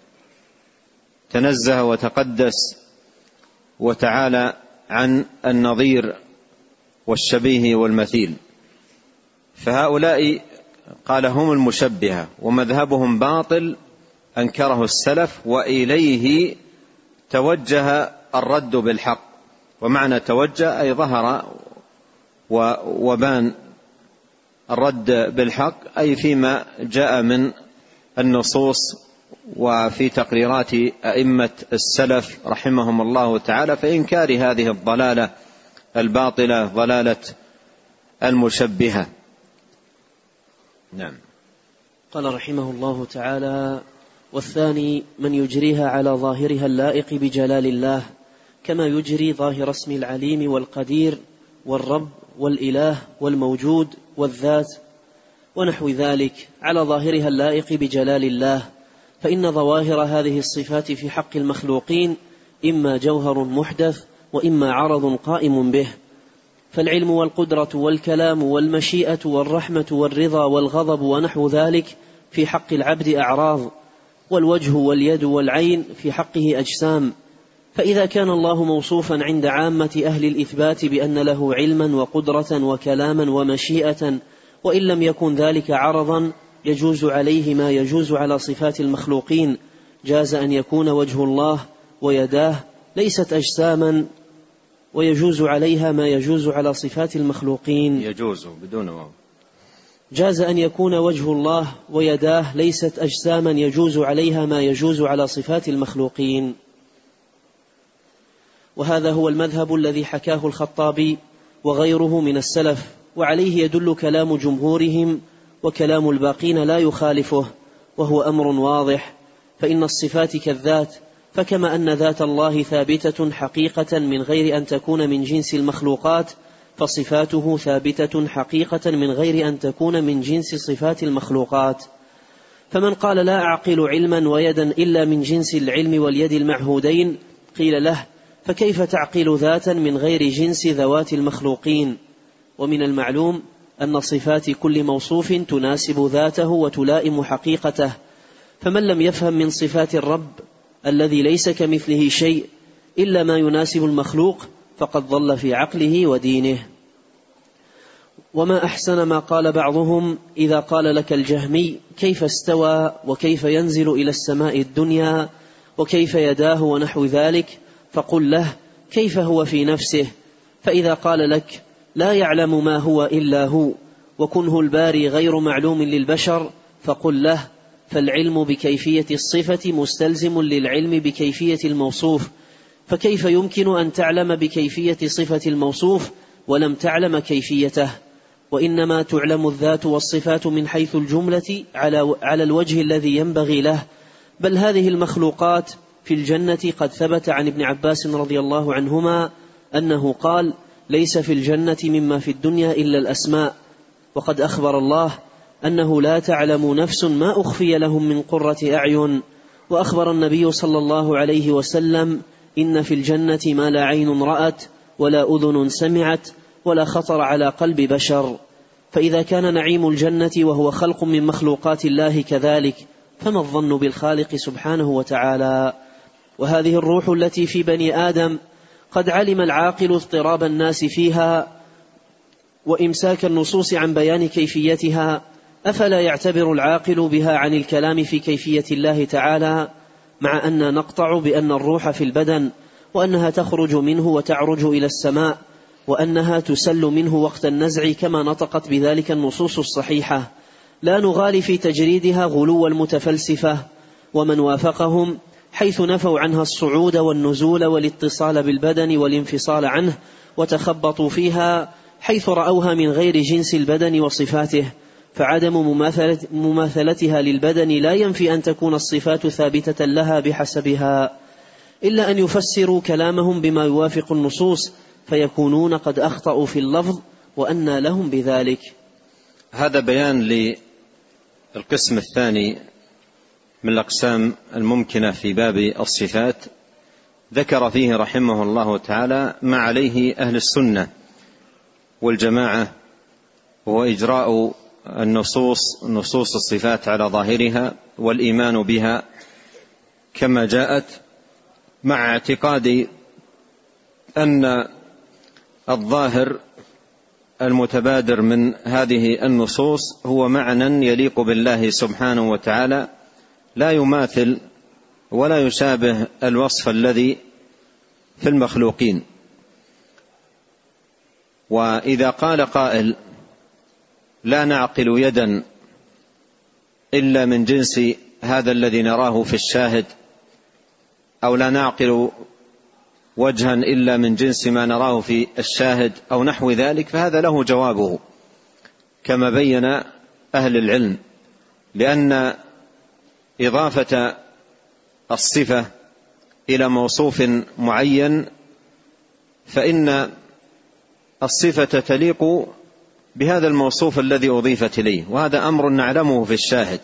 S2: تنزه وتقدس وتعالى عن النظير والشبيه والمثيل. فهؤلاء قال هم المشبهة، ومذهبهم باطل أنكره السلف، وإليه توجه الرد بالحق. ومعنى توجه أي ظهر وبان الرد بالحق، أي فيما جاء من النصوص وفي تقريرات أئمة السلف رحمهم الله تعالى، فإنكار هذه الضلالة الباطلة، ضلالة المشبهة. نعم.
S1: قال رحمه الله تعالى: والثاني من يجريها على ظاهرها اللائق بجلال الله، كما يجري ظاهر اسم العليم والقدير والرب والإله والموجود والذات ونحو ذلك على ظاهرها اللائق بجلال الله، فإن ظواهر هذه الصفات في حق المخلوقين إما جوهر محدث وإما عرض قائم به. فالعلم والقدرة والكلام والمشيئة والرحمة والرضا والغضب ونحو ذلك في حق العبد أعراض، والوجه واليد والعين في حقه أجسام، فإذا كان الله موصوفا عند عامة أهل الإثبات بأن له علما وقدرة وكلاما ومشيئة، وإن لم يكن ذلك عرضا يجوز عليه ما يجوز على صفات المخلوقين، جاز أن يكون وجه الله ويداه ليست أجساما، ويجوز عليها ما يجوز على صفات المخلوقين.
S2: يجوز بدون واو.
S1: جاز أن يكون وجه الله ويداه ليست أجساما يجوز عليها ما يجوز على صفات المخلوقين. وهذا هو المذهب الذي حكاه الخطابي وغيره من السلف، وعليه يدل كلام جمهورهم، وكلام الباقين لا يخالفه، وهو أمر واضح. فإن الصفات كالذات، فكما أن ذات الله ثابتة حقيقة من غير أن تكون من جنس المخلوقات، فصفاته ثابتة حقيقة من غير أن تكون من جنس صفات المخلوقات. فمن قال لا أعقل علما ويدا إلا من جنس العلم واليد المعهودين، قيل له: فكيف تعقل ذاتا من غير جنس ذوات المخلوقين؟ ومن المعلوم أن صفات كل موصوف تناسب ذاته وتلائم حقيقته، فمن لم يفهم من صفات الرب الذي ليس كمثله شيء إلا ما يناسب المخلوق فقد ضل في عقله ودينه. وما أحسن ما قال بعضهم إذا قال لك الجهمي: كيف استوى وكيف ينزل إلى السماء الدنيا وكيف يداه ونحو ذلك، فقل له: كيف هو في نفسه؟ فإذا قال لك: لا يعلم ما هو إلا هو وكنه الباري غير معلوم للبشر، فقل له: فالعلم بكيفية الصفة مستلزم للعلم بكيفية الموصوف، فكيف يمكن أن تعلم بكيفية صفة الموصوف ولم تعلم كيفيته؟ وإنما تعلم الذات والصفات من حيث الجملة على على الوجه الذي ينبغي له. بل هذه المخلوقات في الجنة قد ثبت عن ابن عباس رضي الله عنهما أنه قال: ليس في الجنة مما في الدنيا إلا الأسماء. وقد أخبر الله أنه لا تعلم نفس ما أخفي لهم من قرة أعين. وأخبر النبي صلى الله عليه وسلم: إن في الجنة ما لا عين رأت ولا أذن سمعت ولا خطر على قلب بشر. فإذا كان نعيم الجنة وهو خلق من مخلوقات الله كذلك، فما الظن بالخالق سبحانه وتعالى؟ وهذه الروح التي في بني آدم قد علم العاقل اضطراب الناس فيها وإمساك النصوص عن بيان كيفيتها، أفلا يعتبر العاقل بها عن الكلام في كيفية الله تعالى، مع أن نقطع بأن الروح في البدن، وأنها تخرج منه وتعرج إلى السماء، وأنها تسل منه وقت النزع كما نطقت بذلك النصوص الصحيحة. لا نغالي في تجريدها غلو المتفلسفة ومن وافقهم، حيث نفوا عنها الصعود والنزول والاتصال بالبدن والانفصال عنه، وتخبطوا فيها حيث رأوها من غير جنس البدن وصفاته. فعدم مماثلتها للبدن لا ينفي أن تكون الصفات ثابتة لها بحسبها، إلا أن يفسروا كلامهم بما يوافق النصوص فيكونون قد أخطأوا في اللفظ، وأنى لهم بذلك.
S2: هذا بيان للقسم الثاني من الأقسام الممكنة في باب الصفات، ذكر فيه رحمه الله تعالى ما عليه أهل السنة والجماعة، وهو إجراء النصوص نصوص الصفات على ظاهرها والإيمان بها كما جاءت، مع اعتقاد أن الظاهر المتبادر من هذه النصوص هو معنى يليق بالله سبحانه وتعالى، لا يماثل ولا يشابه الوصف الذي في المخلوقين. وإذا قال قائل: لا نعقل يدا إلا من جنس هذا الذي نراه في الشاهد، أو لا نعقل وجها إلا من جنس ما نراه في الشاهد أو نحو ذلك، فهذا له جوابه كما بين أهل العلم، لأن إضافة الصفة إلى موصوف معين فإن الصفة تليق بهذا الموصوف الذي أضيفت إليه، وهذا أمر نعلمه في الشاهد.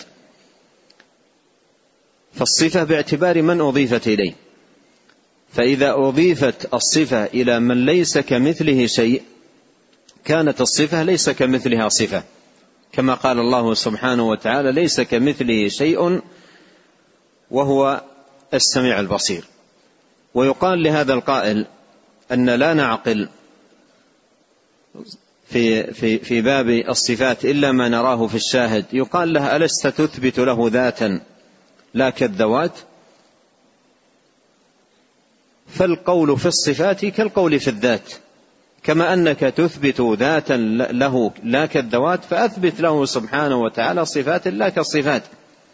S2: فالصفة باعتبار من أضيفت إليه، فإذا أضيفت الصفة إلى من ليس كمثله شيء كانت الصفة ليس كمثلها صفة، كما قال الله سبحانه وتعالى: ليس كمثله شيء وهو السميع البصير. ويقال لهذا القائل أن لا نعقل في, في, في باب الصفات إلا ما نراه في الشاهد، يقال له: ألست تثبت له ذاتا لا كالذوات؟ فالقول في الصفات كالقول في الذات، كما أنك تثبت ذاتا له لا كالذوات، فأثبت له سبحانه وتعالى صفات لا كالصفات.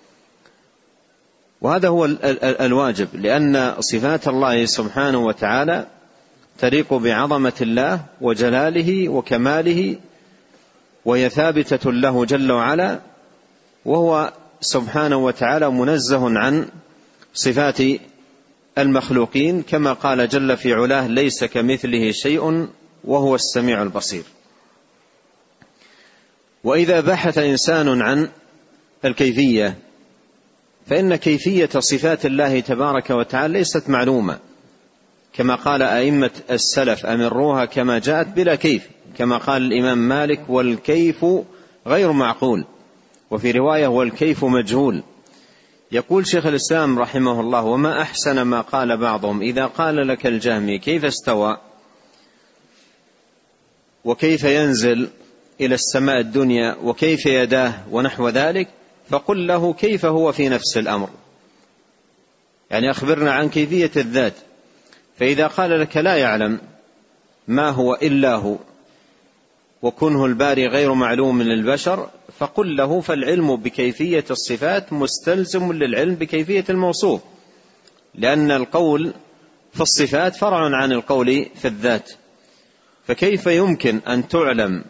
S2: وهذا هو الواجب، لأن صفات الله سبحانه وتعالى تليق بعظمة الله وجلاله وكماله، وهي ثابتة له جل وعلا، وهو سبحانه وتعالى منزه عن صفات المخلوقين، كما قال جل في علاه: ليس كمثله شيء وهو السميع البصير. وإذا بحث إنسان عن الكيفية فإن كيفية صفات الله تبارك وتعالى ليست معلومة، كما قال أئمة السلف: أمروها كما جاءت بلا كيف، كما قال الإمام مالك: والكيف غير معقول، وفي رواية: والكيف مجهول. يقول شيخ الإسلام رحمه الله: وما أحسن ما قال بعضهم إذا قال لك الجهمي: كيف استوى وكيف ينزل إلى السماء الدنيا وكيف يداه ونحو ذلك، فقل له: كيف هو في نفس الأمر، يعني أخبرنا عن كيفية الذات. فإذا قال لك لا يعلم ما هو إلا هو وكنه الباري غير معلوم للبشر، فقل له: فالعلم بكيفية الصفات مستلزم للعلم بكيفية الموصوف، لأن القول في الصفات فرع عن القول في الذات. فكيف يمكن أن تعلم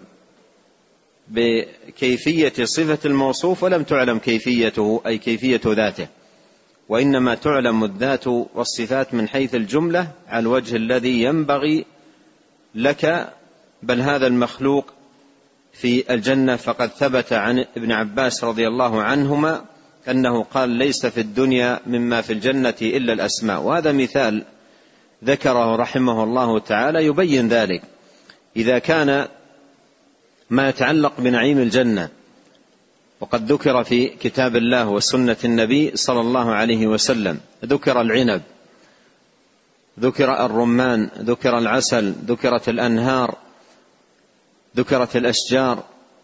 S2: بكيفية صفة الموصوف ولم تعلم كيفيته، أي كيفية ذاته؟ وإنما تعلم الذات والصفات من حيث الجملة على الوجه الذي ينبغي لك. بل هذا المخلوق في الجنة، فقد ثبت عن ابن عباس رضي الله عنهما أنه قال: ليس في الدنيا مما في الجنة إلا الأسماء. وهذا مثال ذكره رحمه الله تعالى يبين ذلك. إذا كان ما يتعلق بنعيم الجنة، وقد ذكر في كتاب الله وسنة النبي صلى الله عليه وسلم، ذكر العنب، ذكر الرمان، ذكر العسل، ذكرت الأنهار، ذكرت الأشجار.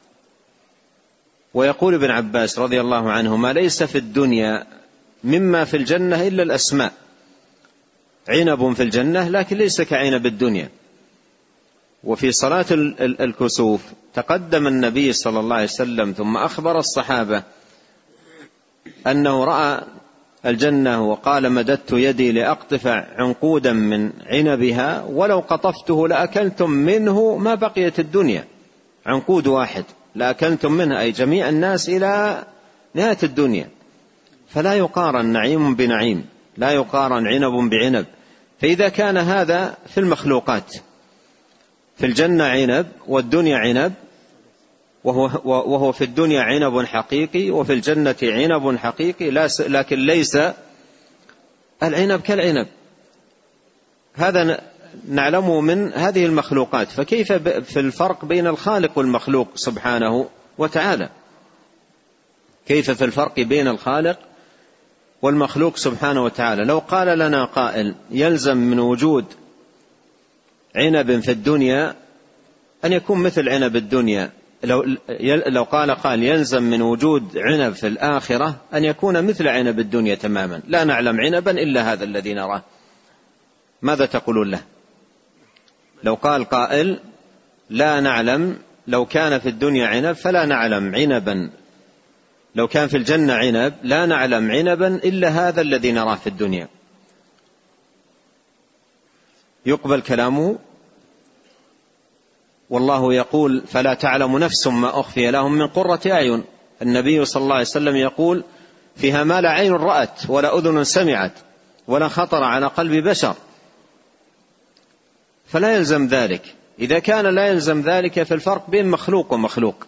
S2: ويقول ابن عباس رضي الله عنه: ما ليس في الدنيا مما في الجنة إلا الأسماء. عنب في الجنة لكن ليس كعنب الدنيا. وفي صلاة الكسوف تقدم النبي صلى الله عليه وسلم ثم أخبر الصحابة أنه رأى الجنة وقال: مددت يدي لأقطف عنقودا من عنبها ولو قطفته لأكلتم منه ما بقيت الدنيا. عنقود واحد لأكلتم منه، أي جميع الناس إلى نهاية الدنيا. فلا يقارن نعيم بنعيم، لا يقارن عنب بعنب. فإذا كان هذا في المخلوقات، في الجنة عنب والدنيا عنب، وهو, وهو في الدنيا عنب حقيقي وفي الجنة عنب حقيقي، لكن ليس العنب كالعنب. هذا نعلمه من هذه المخلوقات. فكيف في الفرق بين الخالق والمخلوق سبحانه وتعالى؟ كيف في الفرق بين الخالق والمخلوق سبحانه وتعالى؟ لو قال لنا قائل: يلزم من وجود عنب في الدنيا أن يكون مثل عنب الدنيا، لو, لو قال قال يلزم من وجود عنب في الآخرة أن يكون مثل عنب الدنيا تماما، لا نعلم عنبا إلا هذا الذي نراه، ماذا تقولون له؟ لو قال قائل: لا نعلم، لو كان في الدنيا عنب فلا نعلم عنبا، لو كان في الجنة عنب لا نعلم عنبا إلا هذا الذي نراه في الدنيا، يقبل كلامه؟ والله يقول: فلا تعلم نفس ما أخفي لهم من قرة أعين. النبي صلى الله عليه وسلم يقول: فيها ما لا عين رأت ولا أذن سمعت ولا خطر على قلب بشر. فلا يلزم ذلك. إذا كان لا يلزم ذلك في الفرق بين مخلوق ومخلوق،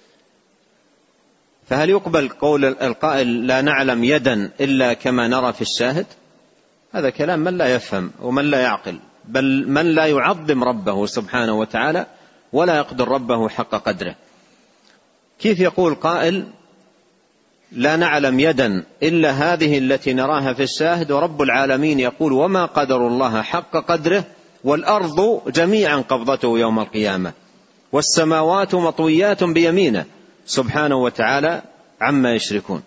S2: فهل يقبل قول القائل: لا نعلم يدا إلا كما نرى في الشاهد؟ هذا كلام من لا يفهم ومن لا يعقل، بل من لا يعظم ربه سبحانه وتعالى ولا يقدر ربه حق قدره. كيف يقول قائل: لا نعلم يدا إلا هذه التي نراها في الشاهد، ورب العالمين يقول وما قدر الله حق قدره والأرض جميعا قبضته يوم القيامة والسماوات مطويات بيمينه سبحانه وتعالى عما يشركون.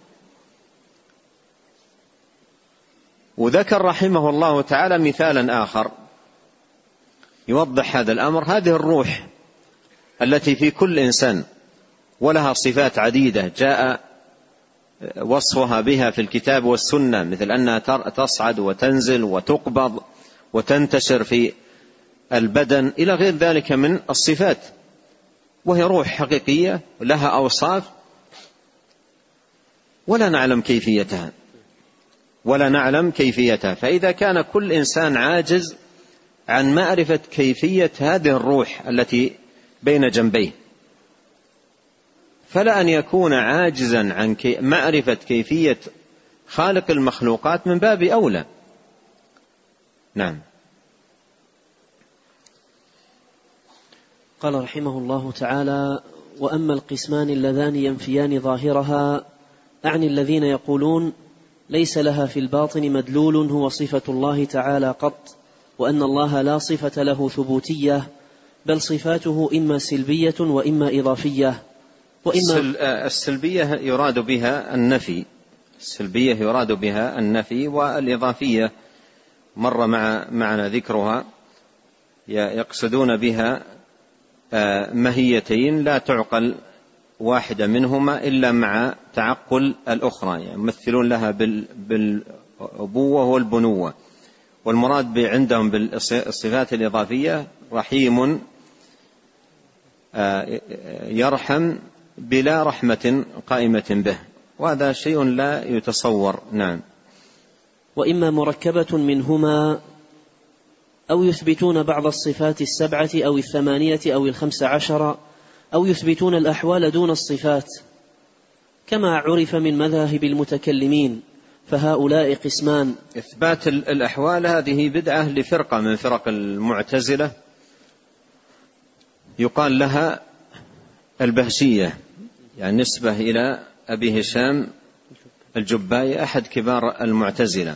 S2: وذكر رحمه الله تعالى مثالا آخر يوضح هذا الأمر. هذه الروح التي في كل إنسان ولها صفات عديدة جاء وصفها بها في الكتاب والسنة، مثل أنها تصعد وتنزل وتقبض وتنتشر في البدن إلى غير ذلك من الصفات، وهي روح حقيقية لها أوصاف ولا نعلم كيفيتها ولا نعلم كيفيتها. فإذا كان كل إنسان عاجز عن معرفة كيفية هذه الروح التي بين جنبيه، فلا أن يكون عاجزا عن معرفة كيفية خالق المخلوقات من باب أولى. نعم.
S1: قال رحمه الله تعالى: وأما القسمان اللذان ينفيان ظاهرها، أعني الذين يقولون ليس لها في الباطن مدلول هو صفة الله تعالى قط، وأن الله لا صفة له ثبوتية، بل صفاته إما سلبية وإما إضافية.
S2: وإما السلبية يراد بها النفي، السلبية يراد بها النفي، والإضافية مر مع معنا ذكرها يقصدون بها ماهيتين لا تعقل واحدة منهما إلا مع تعقل الأخرى، يعني يمثلون لها بالأبوة والبنوة. والمراد عندهم بالصفات الإضافية رحيم يرحم بلا رحمة قائمة به، وهذا شيء لا يتصور. نعم.
S1: وإما مركبة منهما، أو يثبتون بعض الصفات السبعة أو الثمانية أو الخمس عشر، أو يثبتون الأحوال دون الصفات، كما عرف من مذاهب المتكلمين، فهؤلاء قسمان.
S2: إثبات الأحوال هذه بدعة لفرقة من فرق المعتزلة يقال لها البهشية، يعني نسبة إلى أبي هشام الجبائي أحد كبار المعتزلة.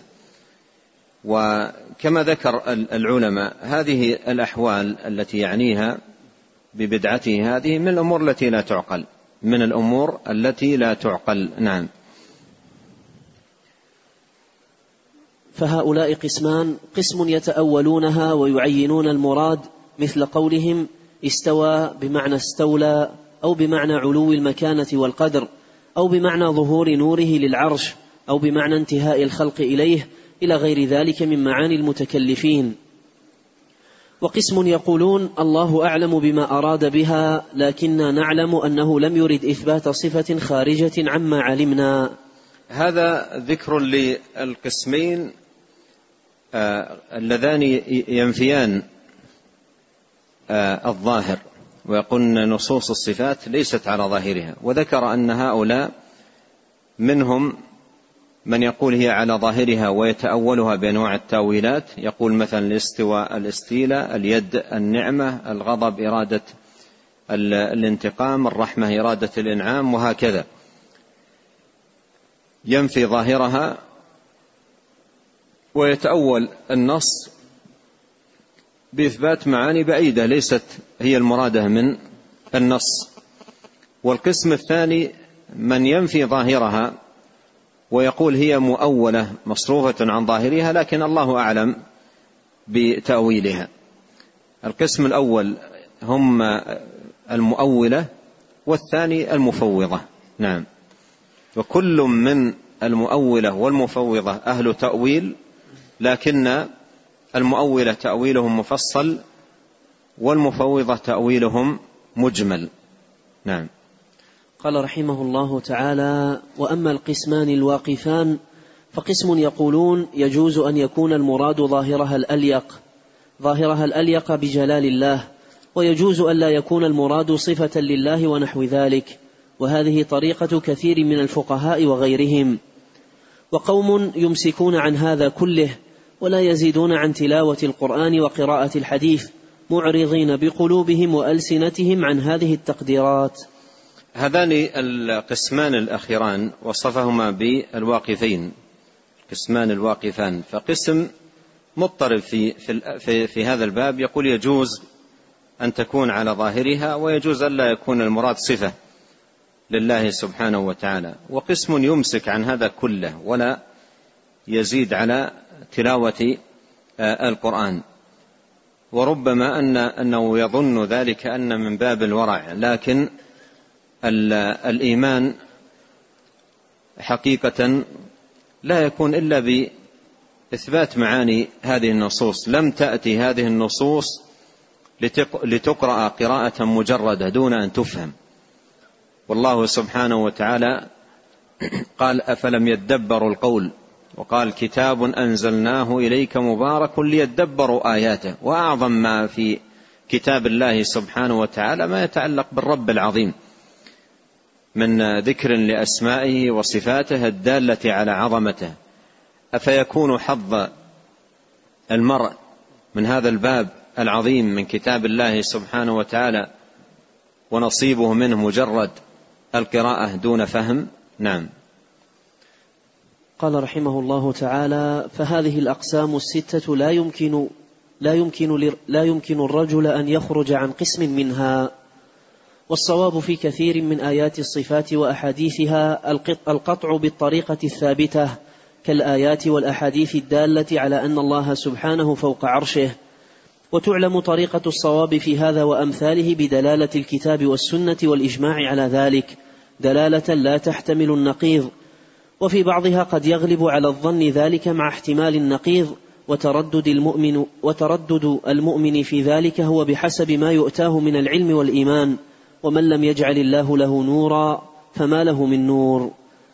S2: وكما ذكر العلماء هذه الأحوال التي يعنيها ببدعته هذه من الأمور التي لا تعقل، من الأمور التي لا تعقل. نعم.
S1: فهؤلاء قسمان: قسم يتأولونها ويعينون المراد، مثل قولهم استوى بمعنى استولى، أو بمعنى علو المكانة والقدر، أو بمعنى ظهور نوره للعرش، أو بمعنى انتهاء الخلق إليه، إلى غير ذلك من معاني المتكلفين. وقسم يقولون الله أعلم بما أراد بها، لكننا نعلم أنه لم يرد إثبات صفة خارجة عما علمنا.
S2: هذا ذكر للقسمين آه اللذان ينفيان آه الظاهر، ويقولن نصوص الصفات ليست على ظاهرها. وذكر أن هؤلاء منهم من يقول هي على ظاهرها ويتأولها بأنواع التاويلات، يقول مثلا الاستواء الاستيلاء، اليد النعمة، الغضب إرادة الانتقام، الرحمة إرادة الإنعام، وهكذا ينفي ظاهرها ويتأول النص بإثبات معاني بعيدة ليست هي المرادة من النص. والقسم الثاني من ينفي ظاهرها ويقول هي مؤولة مصروفة عن ظاهرها، لكن الله أعلم بتأويلها. القسم الأول هم المؤولة، والثاني المفوضة. نعم. وكل من المؤولة والمفوضة أهل تأويل، لكن المؤولة تأويلهم مفصل والمفوضة تأويلهم مجمل. نعم.
S1: قال رحمه الله تعالى: وأما القسمان الواقفان، فقسم يقولون يجوز أن يكون المراد ظاهرها الأليق ظاهرها الأليق بجلال الله، ويجوز أن لا يكون المراد صفة لله ونحو ذلك، وهذه طريقة كثير من الفقهاء وغيرهم. وقوم يمسكون عن هذا كله ولا يزيدون عن تلاوة القرآن وقراءة الحديث، معرضين بقلوبهم وألسنتهم عن هذه التقديرات.
S2: هذان القسمان الأخيران وصفهما بالواقفين، قسمان الواقفان. فقسم مضطرب في, في, في هذا الباب يقول يجوز أن تكون على ظاهرها، ويجوز أن لا يكون المراد صفة لله سبحانه وتعالى. وقسم يمسك عن هذا كله ولا يزيد على تلاوة القرآن، وربما أن أنه يظن ذلك أن من باب الورع، لكن الإيمان حقيقة لا يكون إلا بإثبات معاني هذه النصوص. لم تأتي هذه النصوص لتقرأ قراءة مجردة دون أن تفهم. والله سبحانه وتعالى قال أفلم يدبروا القول، وقال كتاب أنزلناه إليك مبارك ليدبروا آياته. وأعظم ما في كتاب الله سبحانه وتعالى ما يتعلق بالرب العظيم من ذكر لأسمائه وصفاته الدالة على عظمته. أفيكون حظ المرء من هذا الباب العظيم من كتاب الله سبحانه وتعالى ونصيبه منه مجرد القراءة دون فهم؟ نعم.
S1: قال رحمه الله تعالى: فهذه الأقسام الستة لا يمكن لا يمكن لا يمكن الرجل أن يخرج عن قسم منها. والصواب في كثير من آيات الصفات وأحاديثها القطع بالطريقة الثابتة، كالآيات والأحاديث الدالة على أن الله سبحانه فوق عرشه. وتعلم طريقة الصواب في هذا وأمثاله بدلالة الكتاب والسنة والإجماع على ذلك دلالة لا تحتمل النقيض. وفي بعضها قد يغلب على الظن ذلك مع احتمال النقيض، وتردد المؤمن, وتردد المؤمن في ذلك هو بحسب ما يؤتاه من العلم والإيمان. ومن لم يجعل الله له نورا فما له من نور.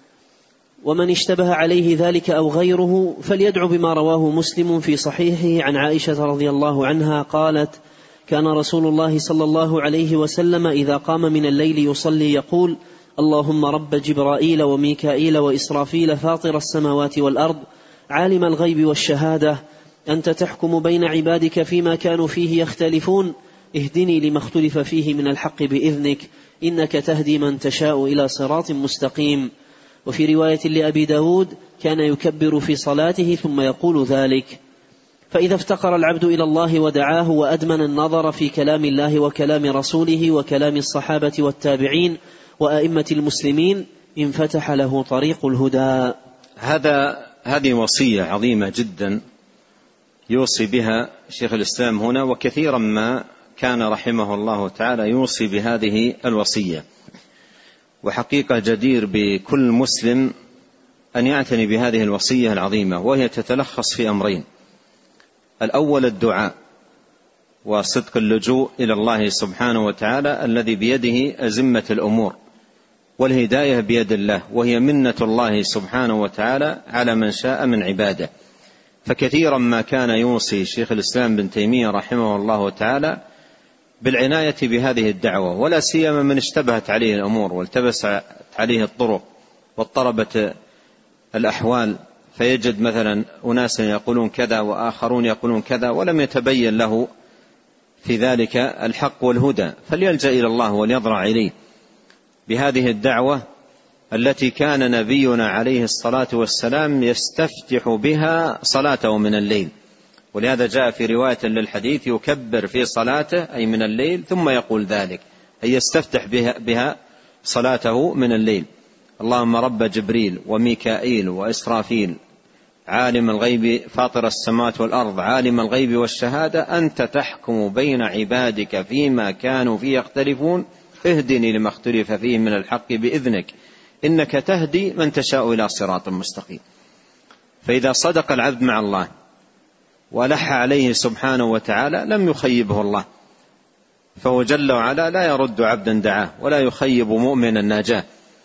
S1: ومن اشتبه عليه ذلك أو غيره فليدعو بما رواه مسلم في صحيحه عن عائشة رضي الله عنها قالت: كان رسول الله صلى الله عليه وسلم إذا قام من الليل يصلي يقول: اللهم رب جبرائيل وميكائيل وإسرافيل فاطر السماوات والأرض عالم الغيب والشهادة أنت تحكم بين عبادك فيما كانوا فيه يختلفون اهدني لما اختلف فيه من الحق بإذنك إنك تهدي من تشاء إلى صراط مستقيم. وفي رواية لأبي داود: كان يكبر في صلاته ثم يقول ذلك. فإذا افتقر العبد إلى الله ودعاه وأدمن النظر في كلام الله وكلام رسوله وكلام الصحابة والتابعين وأئمة المسلمين انفتح له طريق الهدى.
S2: هذا هذه وصية عظيمة جدا يوصي بها شيخ الإسلام هنا، وكثيرا ما كان رحمه الله تعالى يوصي بهذه الوصية. وحقيقة جدير بكل مسلم أن يعتني بهذه الوصية العظيمة، وهي تتلخص في أمرين: الأول الدعاء وصدق اللجوء إلى الله سبحانه وتعالى الذي بيده أزمة الأمور، والهداية بيد الله، وهي منة الله سبحانه وتعالى على من شاء من عباده. فكثيرا ما كان يوصي شيخ الإسلام بن تيمية رحمه الله تعالى بالعناية بهذه الدعوة، ولا سيما من اشتبهت عليه الأمور والتبست عليه الطرق واضطربت الأحوال، فيجد مثلا أناس يقولون كذا وآخرون يقولون كذا ولم يتبين له في ذلك الحق والهدى، فليلجأ إلى الله وليضرع إليه بهذه الدعوة التي كان نبينا عليه الصلاة والسلام يستفتح بها صلاته من الليل. ولهذا جاء في رواية للحديث: يكبر في صلاته أي من الليل ثم يقول ذلك، أي يستفتح بها, بها صلاته من الليل: اللهم رب جبريل وميكائيل وإسرافيل عالم الغيب فاطر السماوات والأرض عالم الغيب والشهادة أنت تحكم بين عبادك فيما كانوا فيه يختلفون اهدني لما اختلف فيه من الحق بإذنك إنك تهدي من تشاء إلى صراط مستقيم. فإذا صدق العبد مع الله ولح عليه سبحانه وتعالى لم يخيبه الله، فهو جل وعلا لا يرد عبدا دعاه ولا يخيب مؤمنا ناجاه،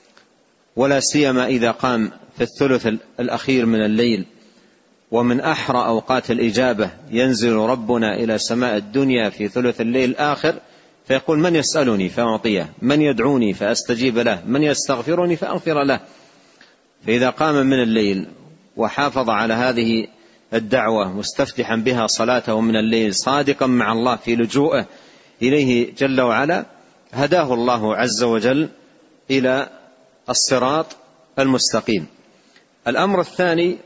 S2: ولا سيما إذا قام في الثلث الأخير من الليل، ومن أحرى أوقات الإجابة ينزل ربنا إلى سماء الدنيا في ثلث الليل الآخر فيقول: من يسألني فأعطيه، من يدعوني فأستجيب له، من يستغفرني فأغفر له. فإذا قام من الليل وحافظ على هذه الدعوة مستفتحا بها صلاته من الليل صادقا مع الله في لجوءه إليه جل وعلا، هداه الله عز وجل إلى الصراط المستقيم. الأمر الثاني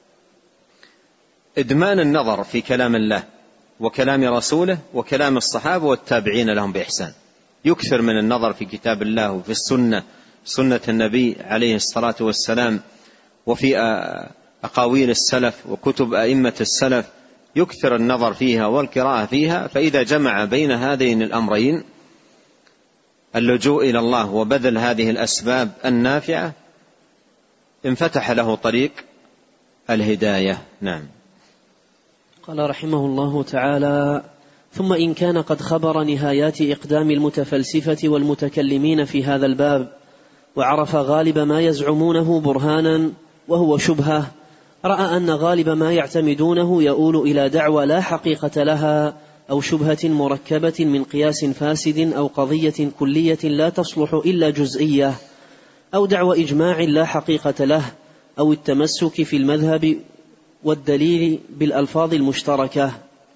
S2: إدمان النظر في كلام الله وكلام رسوله وكلام الصحابة والتابعين لهم بإحسان، يكثر من النظر في كتاب الله وفي السنة، سنة النبي عليه الصلاة والسلام، وفي أقاويل السلف وكتب أئمة السلف، يكثر النظر فيها والقراءة فيها. فإذا جمع بين هذين الأمرين، اللجوء إلى الله وبذل هذه الأسباب النافعة، انفتح له طريق الهداية. نعم.
S1: قال رحمه الله تعالى: ثم إن كان قد خبر نهايات إقدام المتفلسفة والمتكلمين في هذا الباب، وعرف غالب ما يزعمونه برهانا وهو شبهة، رأى أن غالب ما يعتمدونه يؤول إلى دعوى لا حقيقة لها، أو شبهة مركبة من قياس فاسد، أو قضية كلية لا تصلح إلا جزئية، أو دعوى إجماع لا حقيقة له، أو التمسك في المذهب والدليل بالألفاظ المشتركة.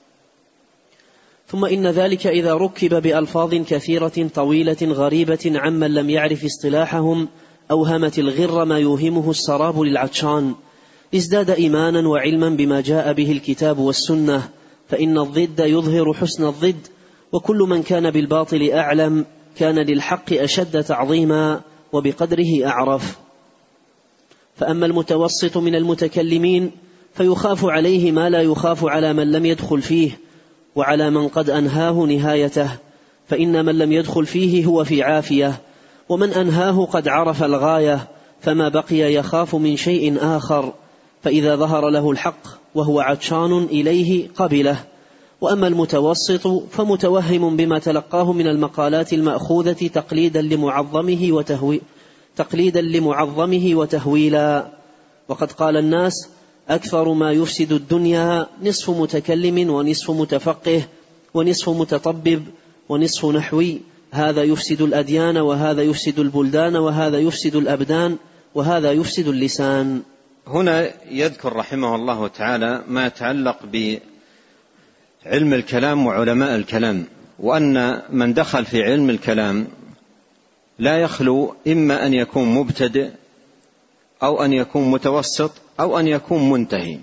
S1: ثم إن ذلك إذا ركب بألفاظ كثيرة طويلة غريبة عمن لم يعرف اصطلاحهم، أوهمت الغر ما يوهمه السراب للعطشان، ازداد إيمانا وعلما بما جاء به الكتاب والسنة، فإن الضد يظهر حسن الضد، وكل من كان بالباطل أعلم كان للحق أشد تعظيما وبقدره أعرف. فأما المتوسط من المتكلمين فيخاف عليه ما لا يخاف على من لم يدخل فيه وعلى من قد أنهاه نهايته، فإن من لم يدخل فيه هو في عافية، ومن أنهاه قد عرف الغاية، فما بقي يخاف من شيء آخر، فإذا ظهر له الحق وهو عطشان إليه قبله. وأما المتوسط فمتوهم بما تلقاه من المقالات المأخوذة تقليدا لمعظمه وتهوي تقليدا لمعظمه وتهويلا. وقد قال الناس: أكثر ما يفسد الدنيا نصف متكلم ونصف متفقه ونصف متطبب ونصف نحوي، هذا يفسد الأديان وهذا يفسد البلدان وهذا يفسد الأبدان وهذا يفسد اللسان.
S2: هنا يذكر رحمه الله تعالى ما يتعلق بعلم الكلام وعلماء الكلام، وأن من دخل في علم الكلام لا يخلو إما أن يكون مبتدئ أو أن يكون متوسط أو أن يكون منتهي.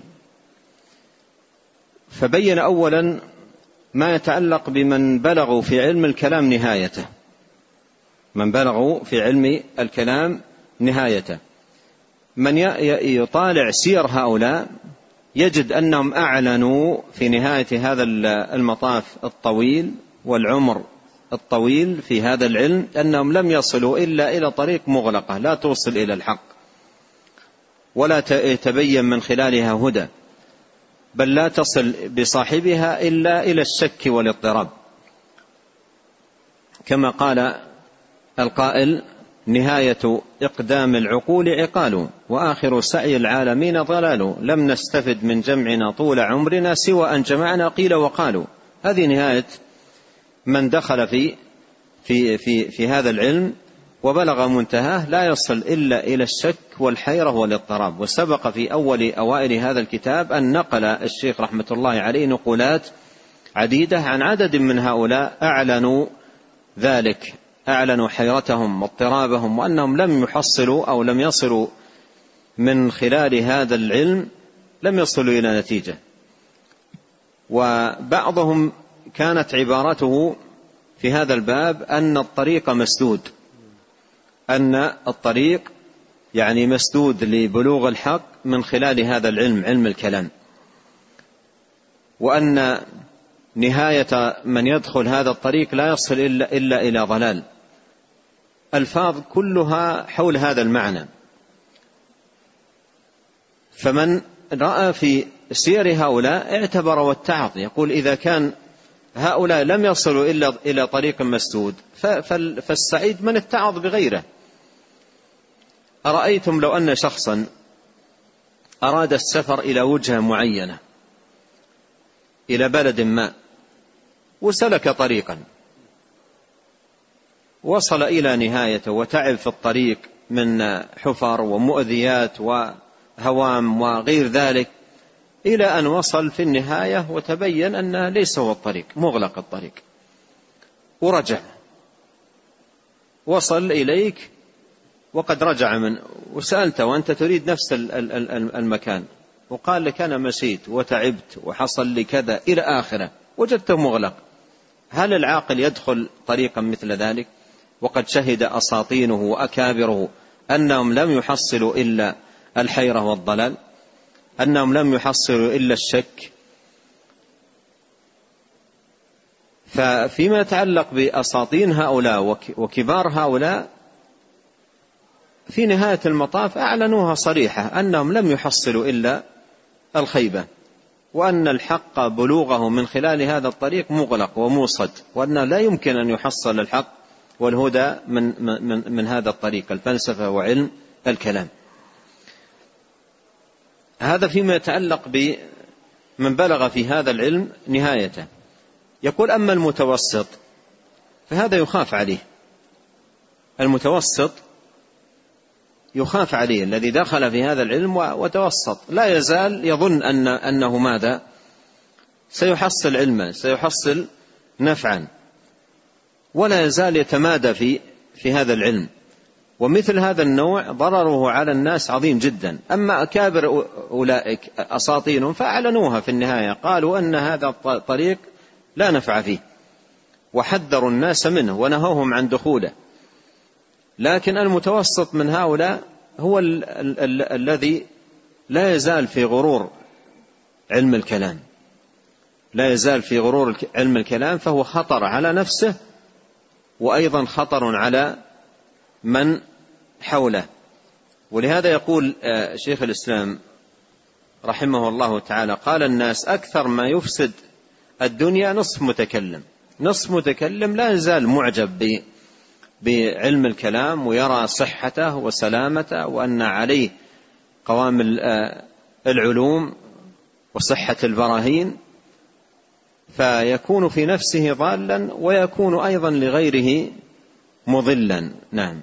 S2: فبين أولا ما يتعلق بمن بلغوا في علم الكلام نهايته، من بلغوا في علم الكلام نهايته. من يطالع سير هؤلاء يجد أنهم أعلنوا في نهاية هذا المطاف الطويل والعمر الطويل في هذا العلم أنهم لم يصلوا إلا إلى طريق مغلقة لا توصل إلى الحق ولا تبين من خلالها هدى، بل لا تصل بصاحبها إلا إلى الشك والاضطراب. كما قال القائل: نهاية إقدام العقول عقال، وآخر سعي العالمين ضلال، لم نستفد من جمعنا طول عمرنا سوى أن جمعنا قيل وقالوا. هذه نهاية من دخل في في في في هذا العلم وبلغ منتهاه، لا يصل إلا إلى الشك والحيرة والاضطراب. وسبق في أول أوائل هذا الكتاب أن نقل الشيخ رحمة الله عليه نقولات عديدة عن عدد من هؤلاء أعلنوا ذلك، أعلنوا حيرتهم واضطرابهم، وأنهم لم يحصلوا أو لم يصلوا من خلال هذا العلم، لم يصلوا إلى نتيجة. وبعضهم كانت عبارته في هذا الباب أن الطريق مسدود، أن الطريق يعني مسدود لبلوغ الحق من خلال هذا العلم، علم الكلام، وأن نهاية من يدخل هذا الطريق لا يصل إلا, إلا إلى ضلال. الفاظ كلها حول هذا المعنى. فمن رأى في سير هؤلاء اعتبر واتعظ، يقول: إذا كان هؤلاء لم يصلوا إلا إلى طريق مسدود فالسعيد من اتعظ بغيره. أرأيتم لو أن شخصا أراد السفر إلى وجهة معينة، إلى بلد ما، وسلك طريقا وصل إلى نهايته وتعب في الطريق من حفر ومؤذيات وهوام وغير ذلك، إلى أن وصل في النهاية وتبين أنه ليس هو الطريق، مغلق الطريق، ورجع وصل إليك وقد رجع من وسألته وأنت تريد نفس المكان وقال لك أنا مشيت وتعبت وحصل لي كذا إلى آخره، وجدته مغلق. هل العاقل يدخل طريقا مثل ذلك وقد شهد أساطينه وأكابره أنهم لم يحصلوا إلا الحيرة والضلال، أنهم لم يحصلوا إلا الشك؟ ففيما يتعلق بأساطين هؤلاء وكبار هؤلاء في نهاية المطاف أعلنوها صريحة أنهم لم يحصلوا إلا الخيبة، وأن الحق بلوغه من خلال هذا الطريق مغلق وموصد، وأن لا يمكن أن يحصل الحق والهدى من, من, من هذا الطريق الفلسفة وعلم الكلام. هذا فيما يتعلق بمن بلغ في هذا العلم نهايته. يقول أما المتوسط فهذا يخاف عليه، المتوسط يخاف عليه الذي دخل في هذا العلم وتوسط، لا يزال يظن أن أنه ماذا سيحصل علما سيحصل نفعا، ولا يزال يتمادى في في هذا العلم. ومثل هذا النوع ضرره على الناس عظيم جدا. أما أكابر أولئك أساطينهم فأعلنوها في النهاية، قالوا أن هذا الطريق لا نفع فيه وحذروا الناس منه ونهوهم عن دخوله. لكن المتوسط من هؤلاء هو ال ال ال الذي لا يزال في غرور علم الكلام، لا يزال في غرور علم الكلام، فهو خطر على نفسه وأيضا خطر على من حوله. ولهذا يقول شيخ الإسلام رحمه الله تعالى قال الناس أكثر ما يفسد الدنيا نصف متكلم. نصف متكلم لا يزال معجب بعلم الكلام ويرى صحته وسلامته وأن عليه قوام العلوم وصحة البراهين، فيكون في نفسه ضالا ويكون أيضا لغيره مضلا. نعم.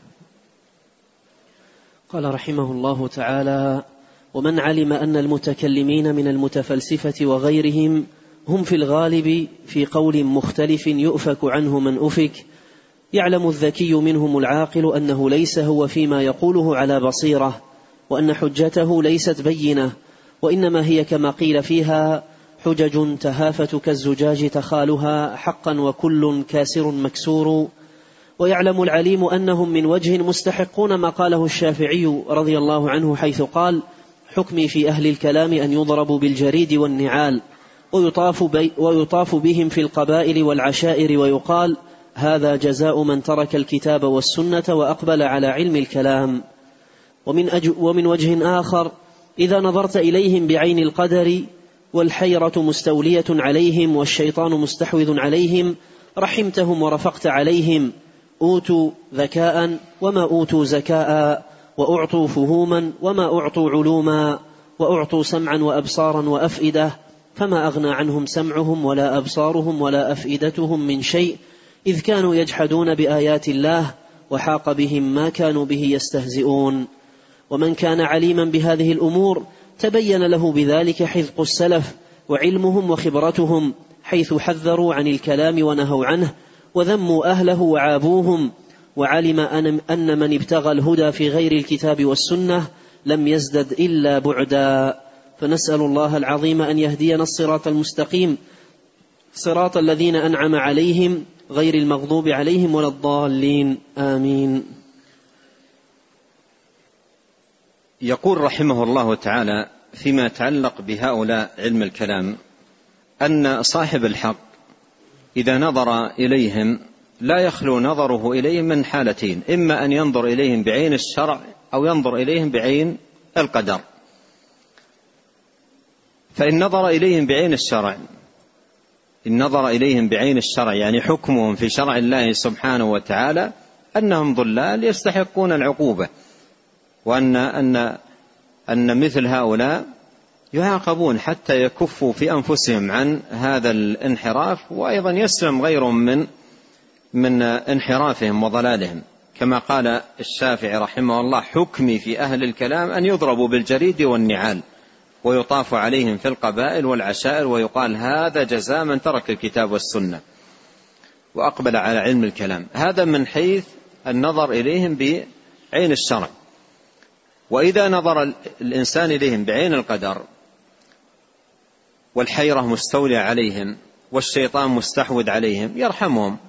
S1: قال رحمه الله تعالى: ومن علم أن المتكلمين من المتفلسفة وغيرهم هم في الغالب في قول مختلف يؤفك عنه من أفك، يعلم الذكي منهم العاقل أنه ليس هو فيما يقوله على بصيرة، وأن حجته ليست بينة، وإنما هي كما قيل فيها حجج تهافت كالزجاج تخالها حقا وكل كاسر مكسور. ويعلم العليم أنهم من وجه مستحقون ما قاله الشافعي رضي الله عنه حيث قال: حكمي في أهل الكلام أن يضربوا بالجريد والنعال ويطاف, بي ويطاف بهم في القبائل والعشائر، ويقال: هذا جزاء من ترك الكتاب والسنة وأقبل على علم الكلام. ومن, أج ومن وجه آخر إذا نظرت إليهم بعين القدر والحيرة مستولية عليهم والشيطان مستحوذ عليهم رحمتهم ورفقت عليهم، أوتوا ذكاء وما أوتوا زكاء، وأعطوا فهوما وما أعطوا علوما، وأعطوا سمعا وأبصارا وأفئدة، فما أغنى عنهم سمعهم ولا أبصارهم ولا أفئدتهم من شيء، إذ كانوا يجحدون بآيات الله وحاق بهم ما كانوا به يستهزئون. ومن كان عليما بهذه الأمور تبين له بذلك حذق السلف وعلمهم وخبرتهم، حيث حذروا عن الكلام ونهوا عنه وذموا أهله وعابوهم، وعلم أن من ابتغى الهدى في غير الكتاب والسنة لم يزدد إلا بعدا. فنسأل الله العظيم أن يهدينا الصراط المستقيم، صراط الذين أنعم عليهم غير المغضوب عليهم ولا الضالين، آمين.
S2: يقول رحمه الله تعالى فيما يتعلق بهؤلاء علم الكلام أن صاحب الحق إذا نظر إليهم لا يخلو نظره إليهم من حالتين: إما أن ينظر إليهم بعين الشرع أو ينظر إليهم بعين القدر. فإن نظر إليهم بعين الشرع إن نظر إليهم بعين الشرع يعني حكمهم في شرع الله سبحانه وتعالى أنهم ضلال يستحقون العقوبة، وأن أن أن مثل هؤلاء يعاقبون حتى يكفوا في أنفسهم عن هذا الانحراف، وأيضا يسلم غيرهم من من انحرافهم وضلالهم، كما قال الشافعي رحمه الله: حكمي في أهل الكلام أن يضربوا بالجريد والنعال ويطاف عليهم في القبائل والعشائر، ويقال: هذا جزاء من ترك الكتاب والسنة وأقبل على علم الكلام. هذا من حيث النظر إليهم عين الشرع. وإذا نظر الإنسان إليهم بعين القدر والحيرة مستولى عليهم والشيطان مستحوذ عليهم يرحمهم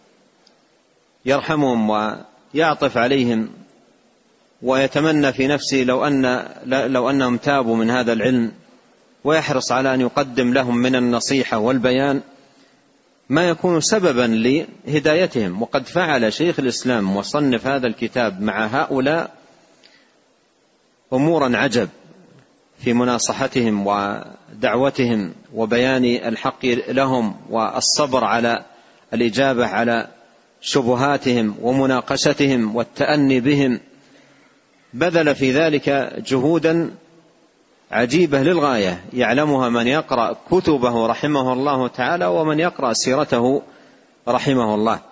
S2: يرحمهم ويعطف عليهم ويتمنى في نفسه لو أن لو أنهم تابوا من هذا العلم، ويحرص على أن يقدم لهم من النصيحة والبيان ما يكون سببا لهدايتهم. وقد فعل شيخ الإسلام وصنف هذا الكتاب مع هؤلاء أمورا عجب في مناصحتهم ودعوتهم وبيان الحق لهم والصبر على الإجابة على شبهاتهم ومناقشتهم والتأني بهم. بذل في ذلك جهودا عجيبة للغاية يعلمها من يقرأ كتبه رحمه الله تعالى ومن يقرأ سيرته رحمه الله.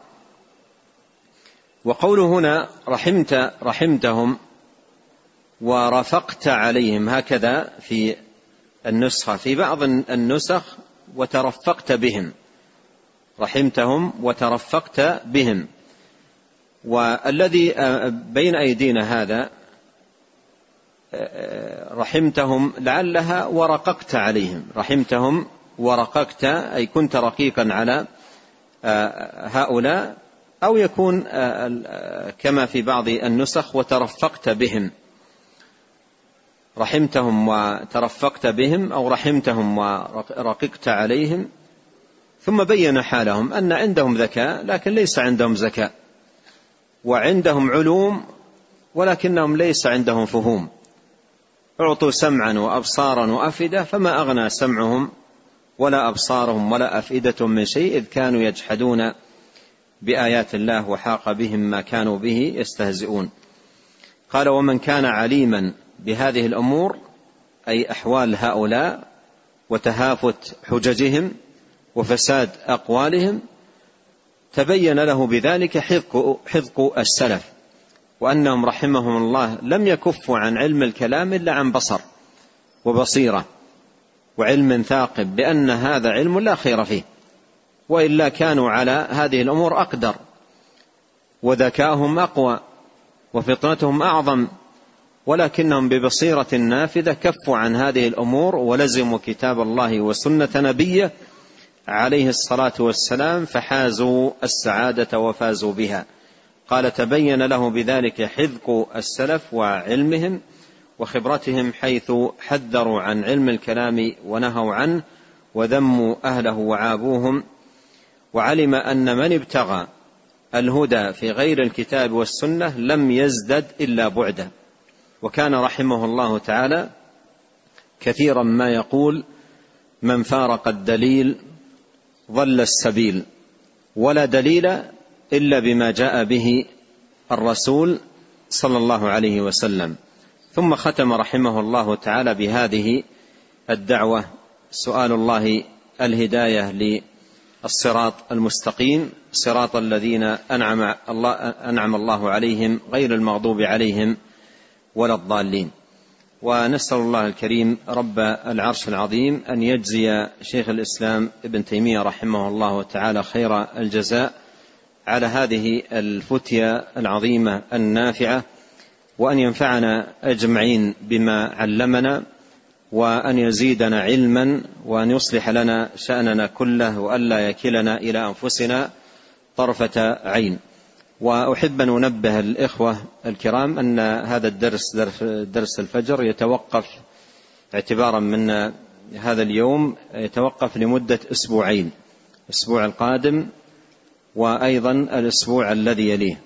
S2: وقوله هنا رحمت رحمتهم ورفقت عليهم، هكذا في النسخة، في بعض النسخ وترفقت بهم، رحمتهم وترفقت بهم. والذي بين أيدينا هذا رحمتهم لعلها ورققت عليهم، رحمتهم ورققت أي كنت رقيقا على هؤلاء، أو يكون كما في بعض النسخ وترفقت بهم، رحمتهم وترفقت بهم أو رحمتهم ورققت عليهم. ثم بين حالهم أن عندهم ذكاء لكن ليس عندهم ذكاء، وعندهم علوم ولكنهم ليس عندهم فهوم، أعطوا سمعا وأبصارا وأفئدة فما أغنى سمعهم ولا أبصارهم ولا أفئدة من شيء إذ كانوا يجحدون بآيات الله وحاق بهم ما كانوا به يستهزئون. قال ومن كان عليما بهذه الأمور أي أحوال هؤلاء وتهافت حججهم وفساد أقوالهم تبين له بذلك حذق السلف، وأنهم رحمهم الله لم يكفوا عن علم الكلام إلا عن بصر وبصيرة وعلم ثاقب بأن هذا علم لا خير فيه، وإلا كانوا على هذه الأمور أقدر وذكاهم أقوى وفطنتهم أعظم، ولكنهم ببصيرة نافذة كفوا عن هذه الأمور ولزموا كتاب الله وسنة نبيه عليه الصلاة والسلام فحازوا السعادة وفازوا بها. قال تبين له بذلك حذق السلف وعلمهم وخبرتهم حيث حذروا عن علم الكلام ونهوا عنه وذموا أهله وعابوهم، وعلم أن من ابتغى الهدى في غير الكتاب والسنة لم يزدد إلا بعدا. وكان رحمه الله تعالى كثيرا ما يقول من فارق الدليل ضل السبيل، ولا دليل إلا بما جاء به الرسول صلى الله عليه وسلم. ثم ختم رحمه الله تعالى بهذه الدعوة: سؤال الله الهداية للصراط المستقيم، صراط الذين أنعم الله, أنعم الله عليهم غير المغضوب عليهم ولا الضالين. ونسأل الله الكريم رب العرش العظيم أن يجزي شيخ الإسلام ابن تيمية رحمه الله تعالى خير الجزاء على هذه الفتية العظيمة النافعة، وأن ينفعنا أجمعين بما علمنا، وأن يزيدنا علما، وأن يصلح لنا شأننا كله، وألا يكلنا إلى أنفسنا طرفة عين. وأحب أن أنبه الإخوة الكرام أن هذا الدرس درس الفجر يتوقف اعتبارا من هذا اليوم، يتوقف لمدة أسبوعين، الأسبوع القادم وأيضا الأسبوع الذي يليه،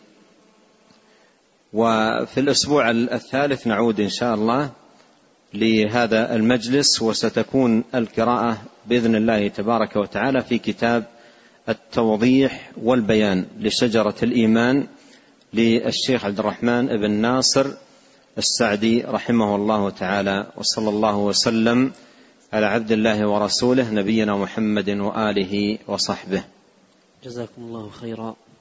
S2: وفي الأسبوع الثالث نعود إن شاء الله لهذا المجلس، وستكون القراءة بإذن الله تبارك وتعالى في كتاب التوضيح والبيان لشجرة الإيمان للشيخ عبد الرحمن بن ناصر السعدي رحمه الله تعالى. وصلى الله وسلم على عبد الله ورسوله نبينا محمد وآله وصحبه.
S1: جزاكم الله خيرا.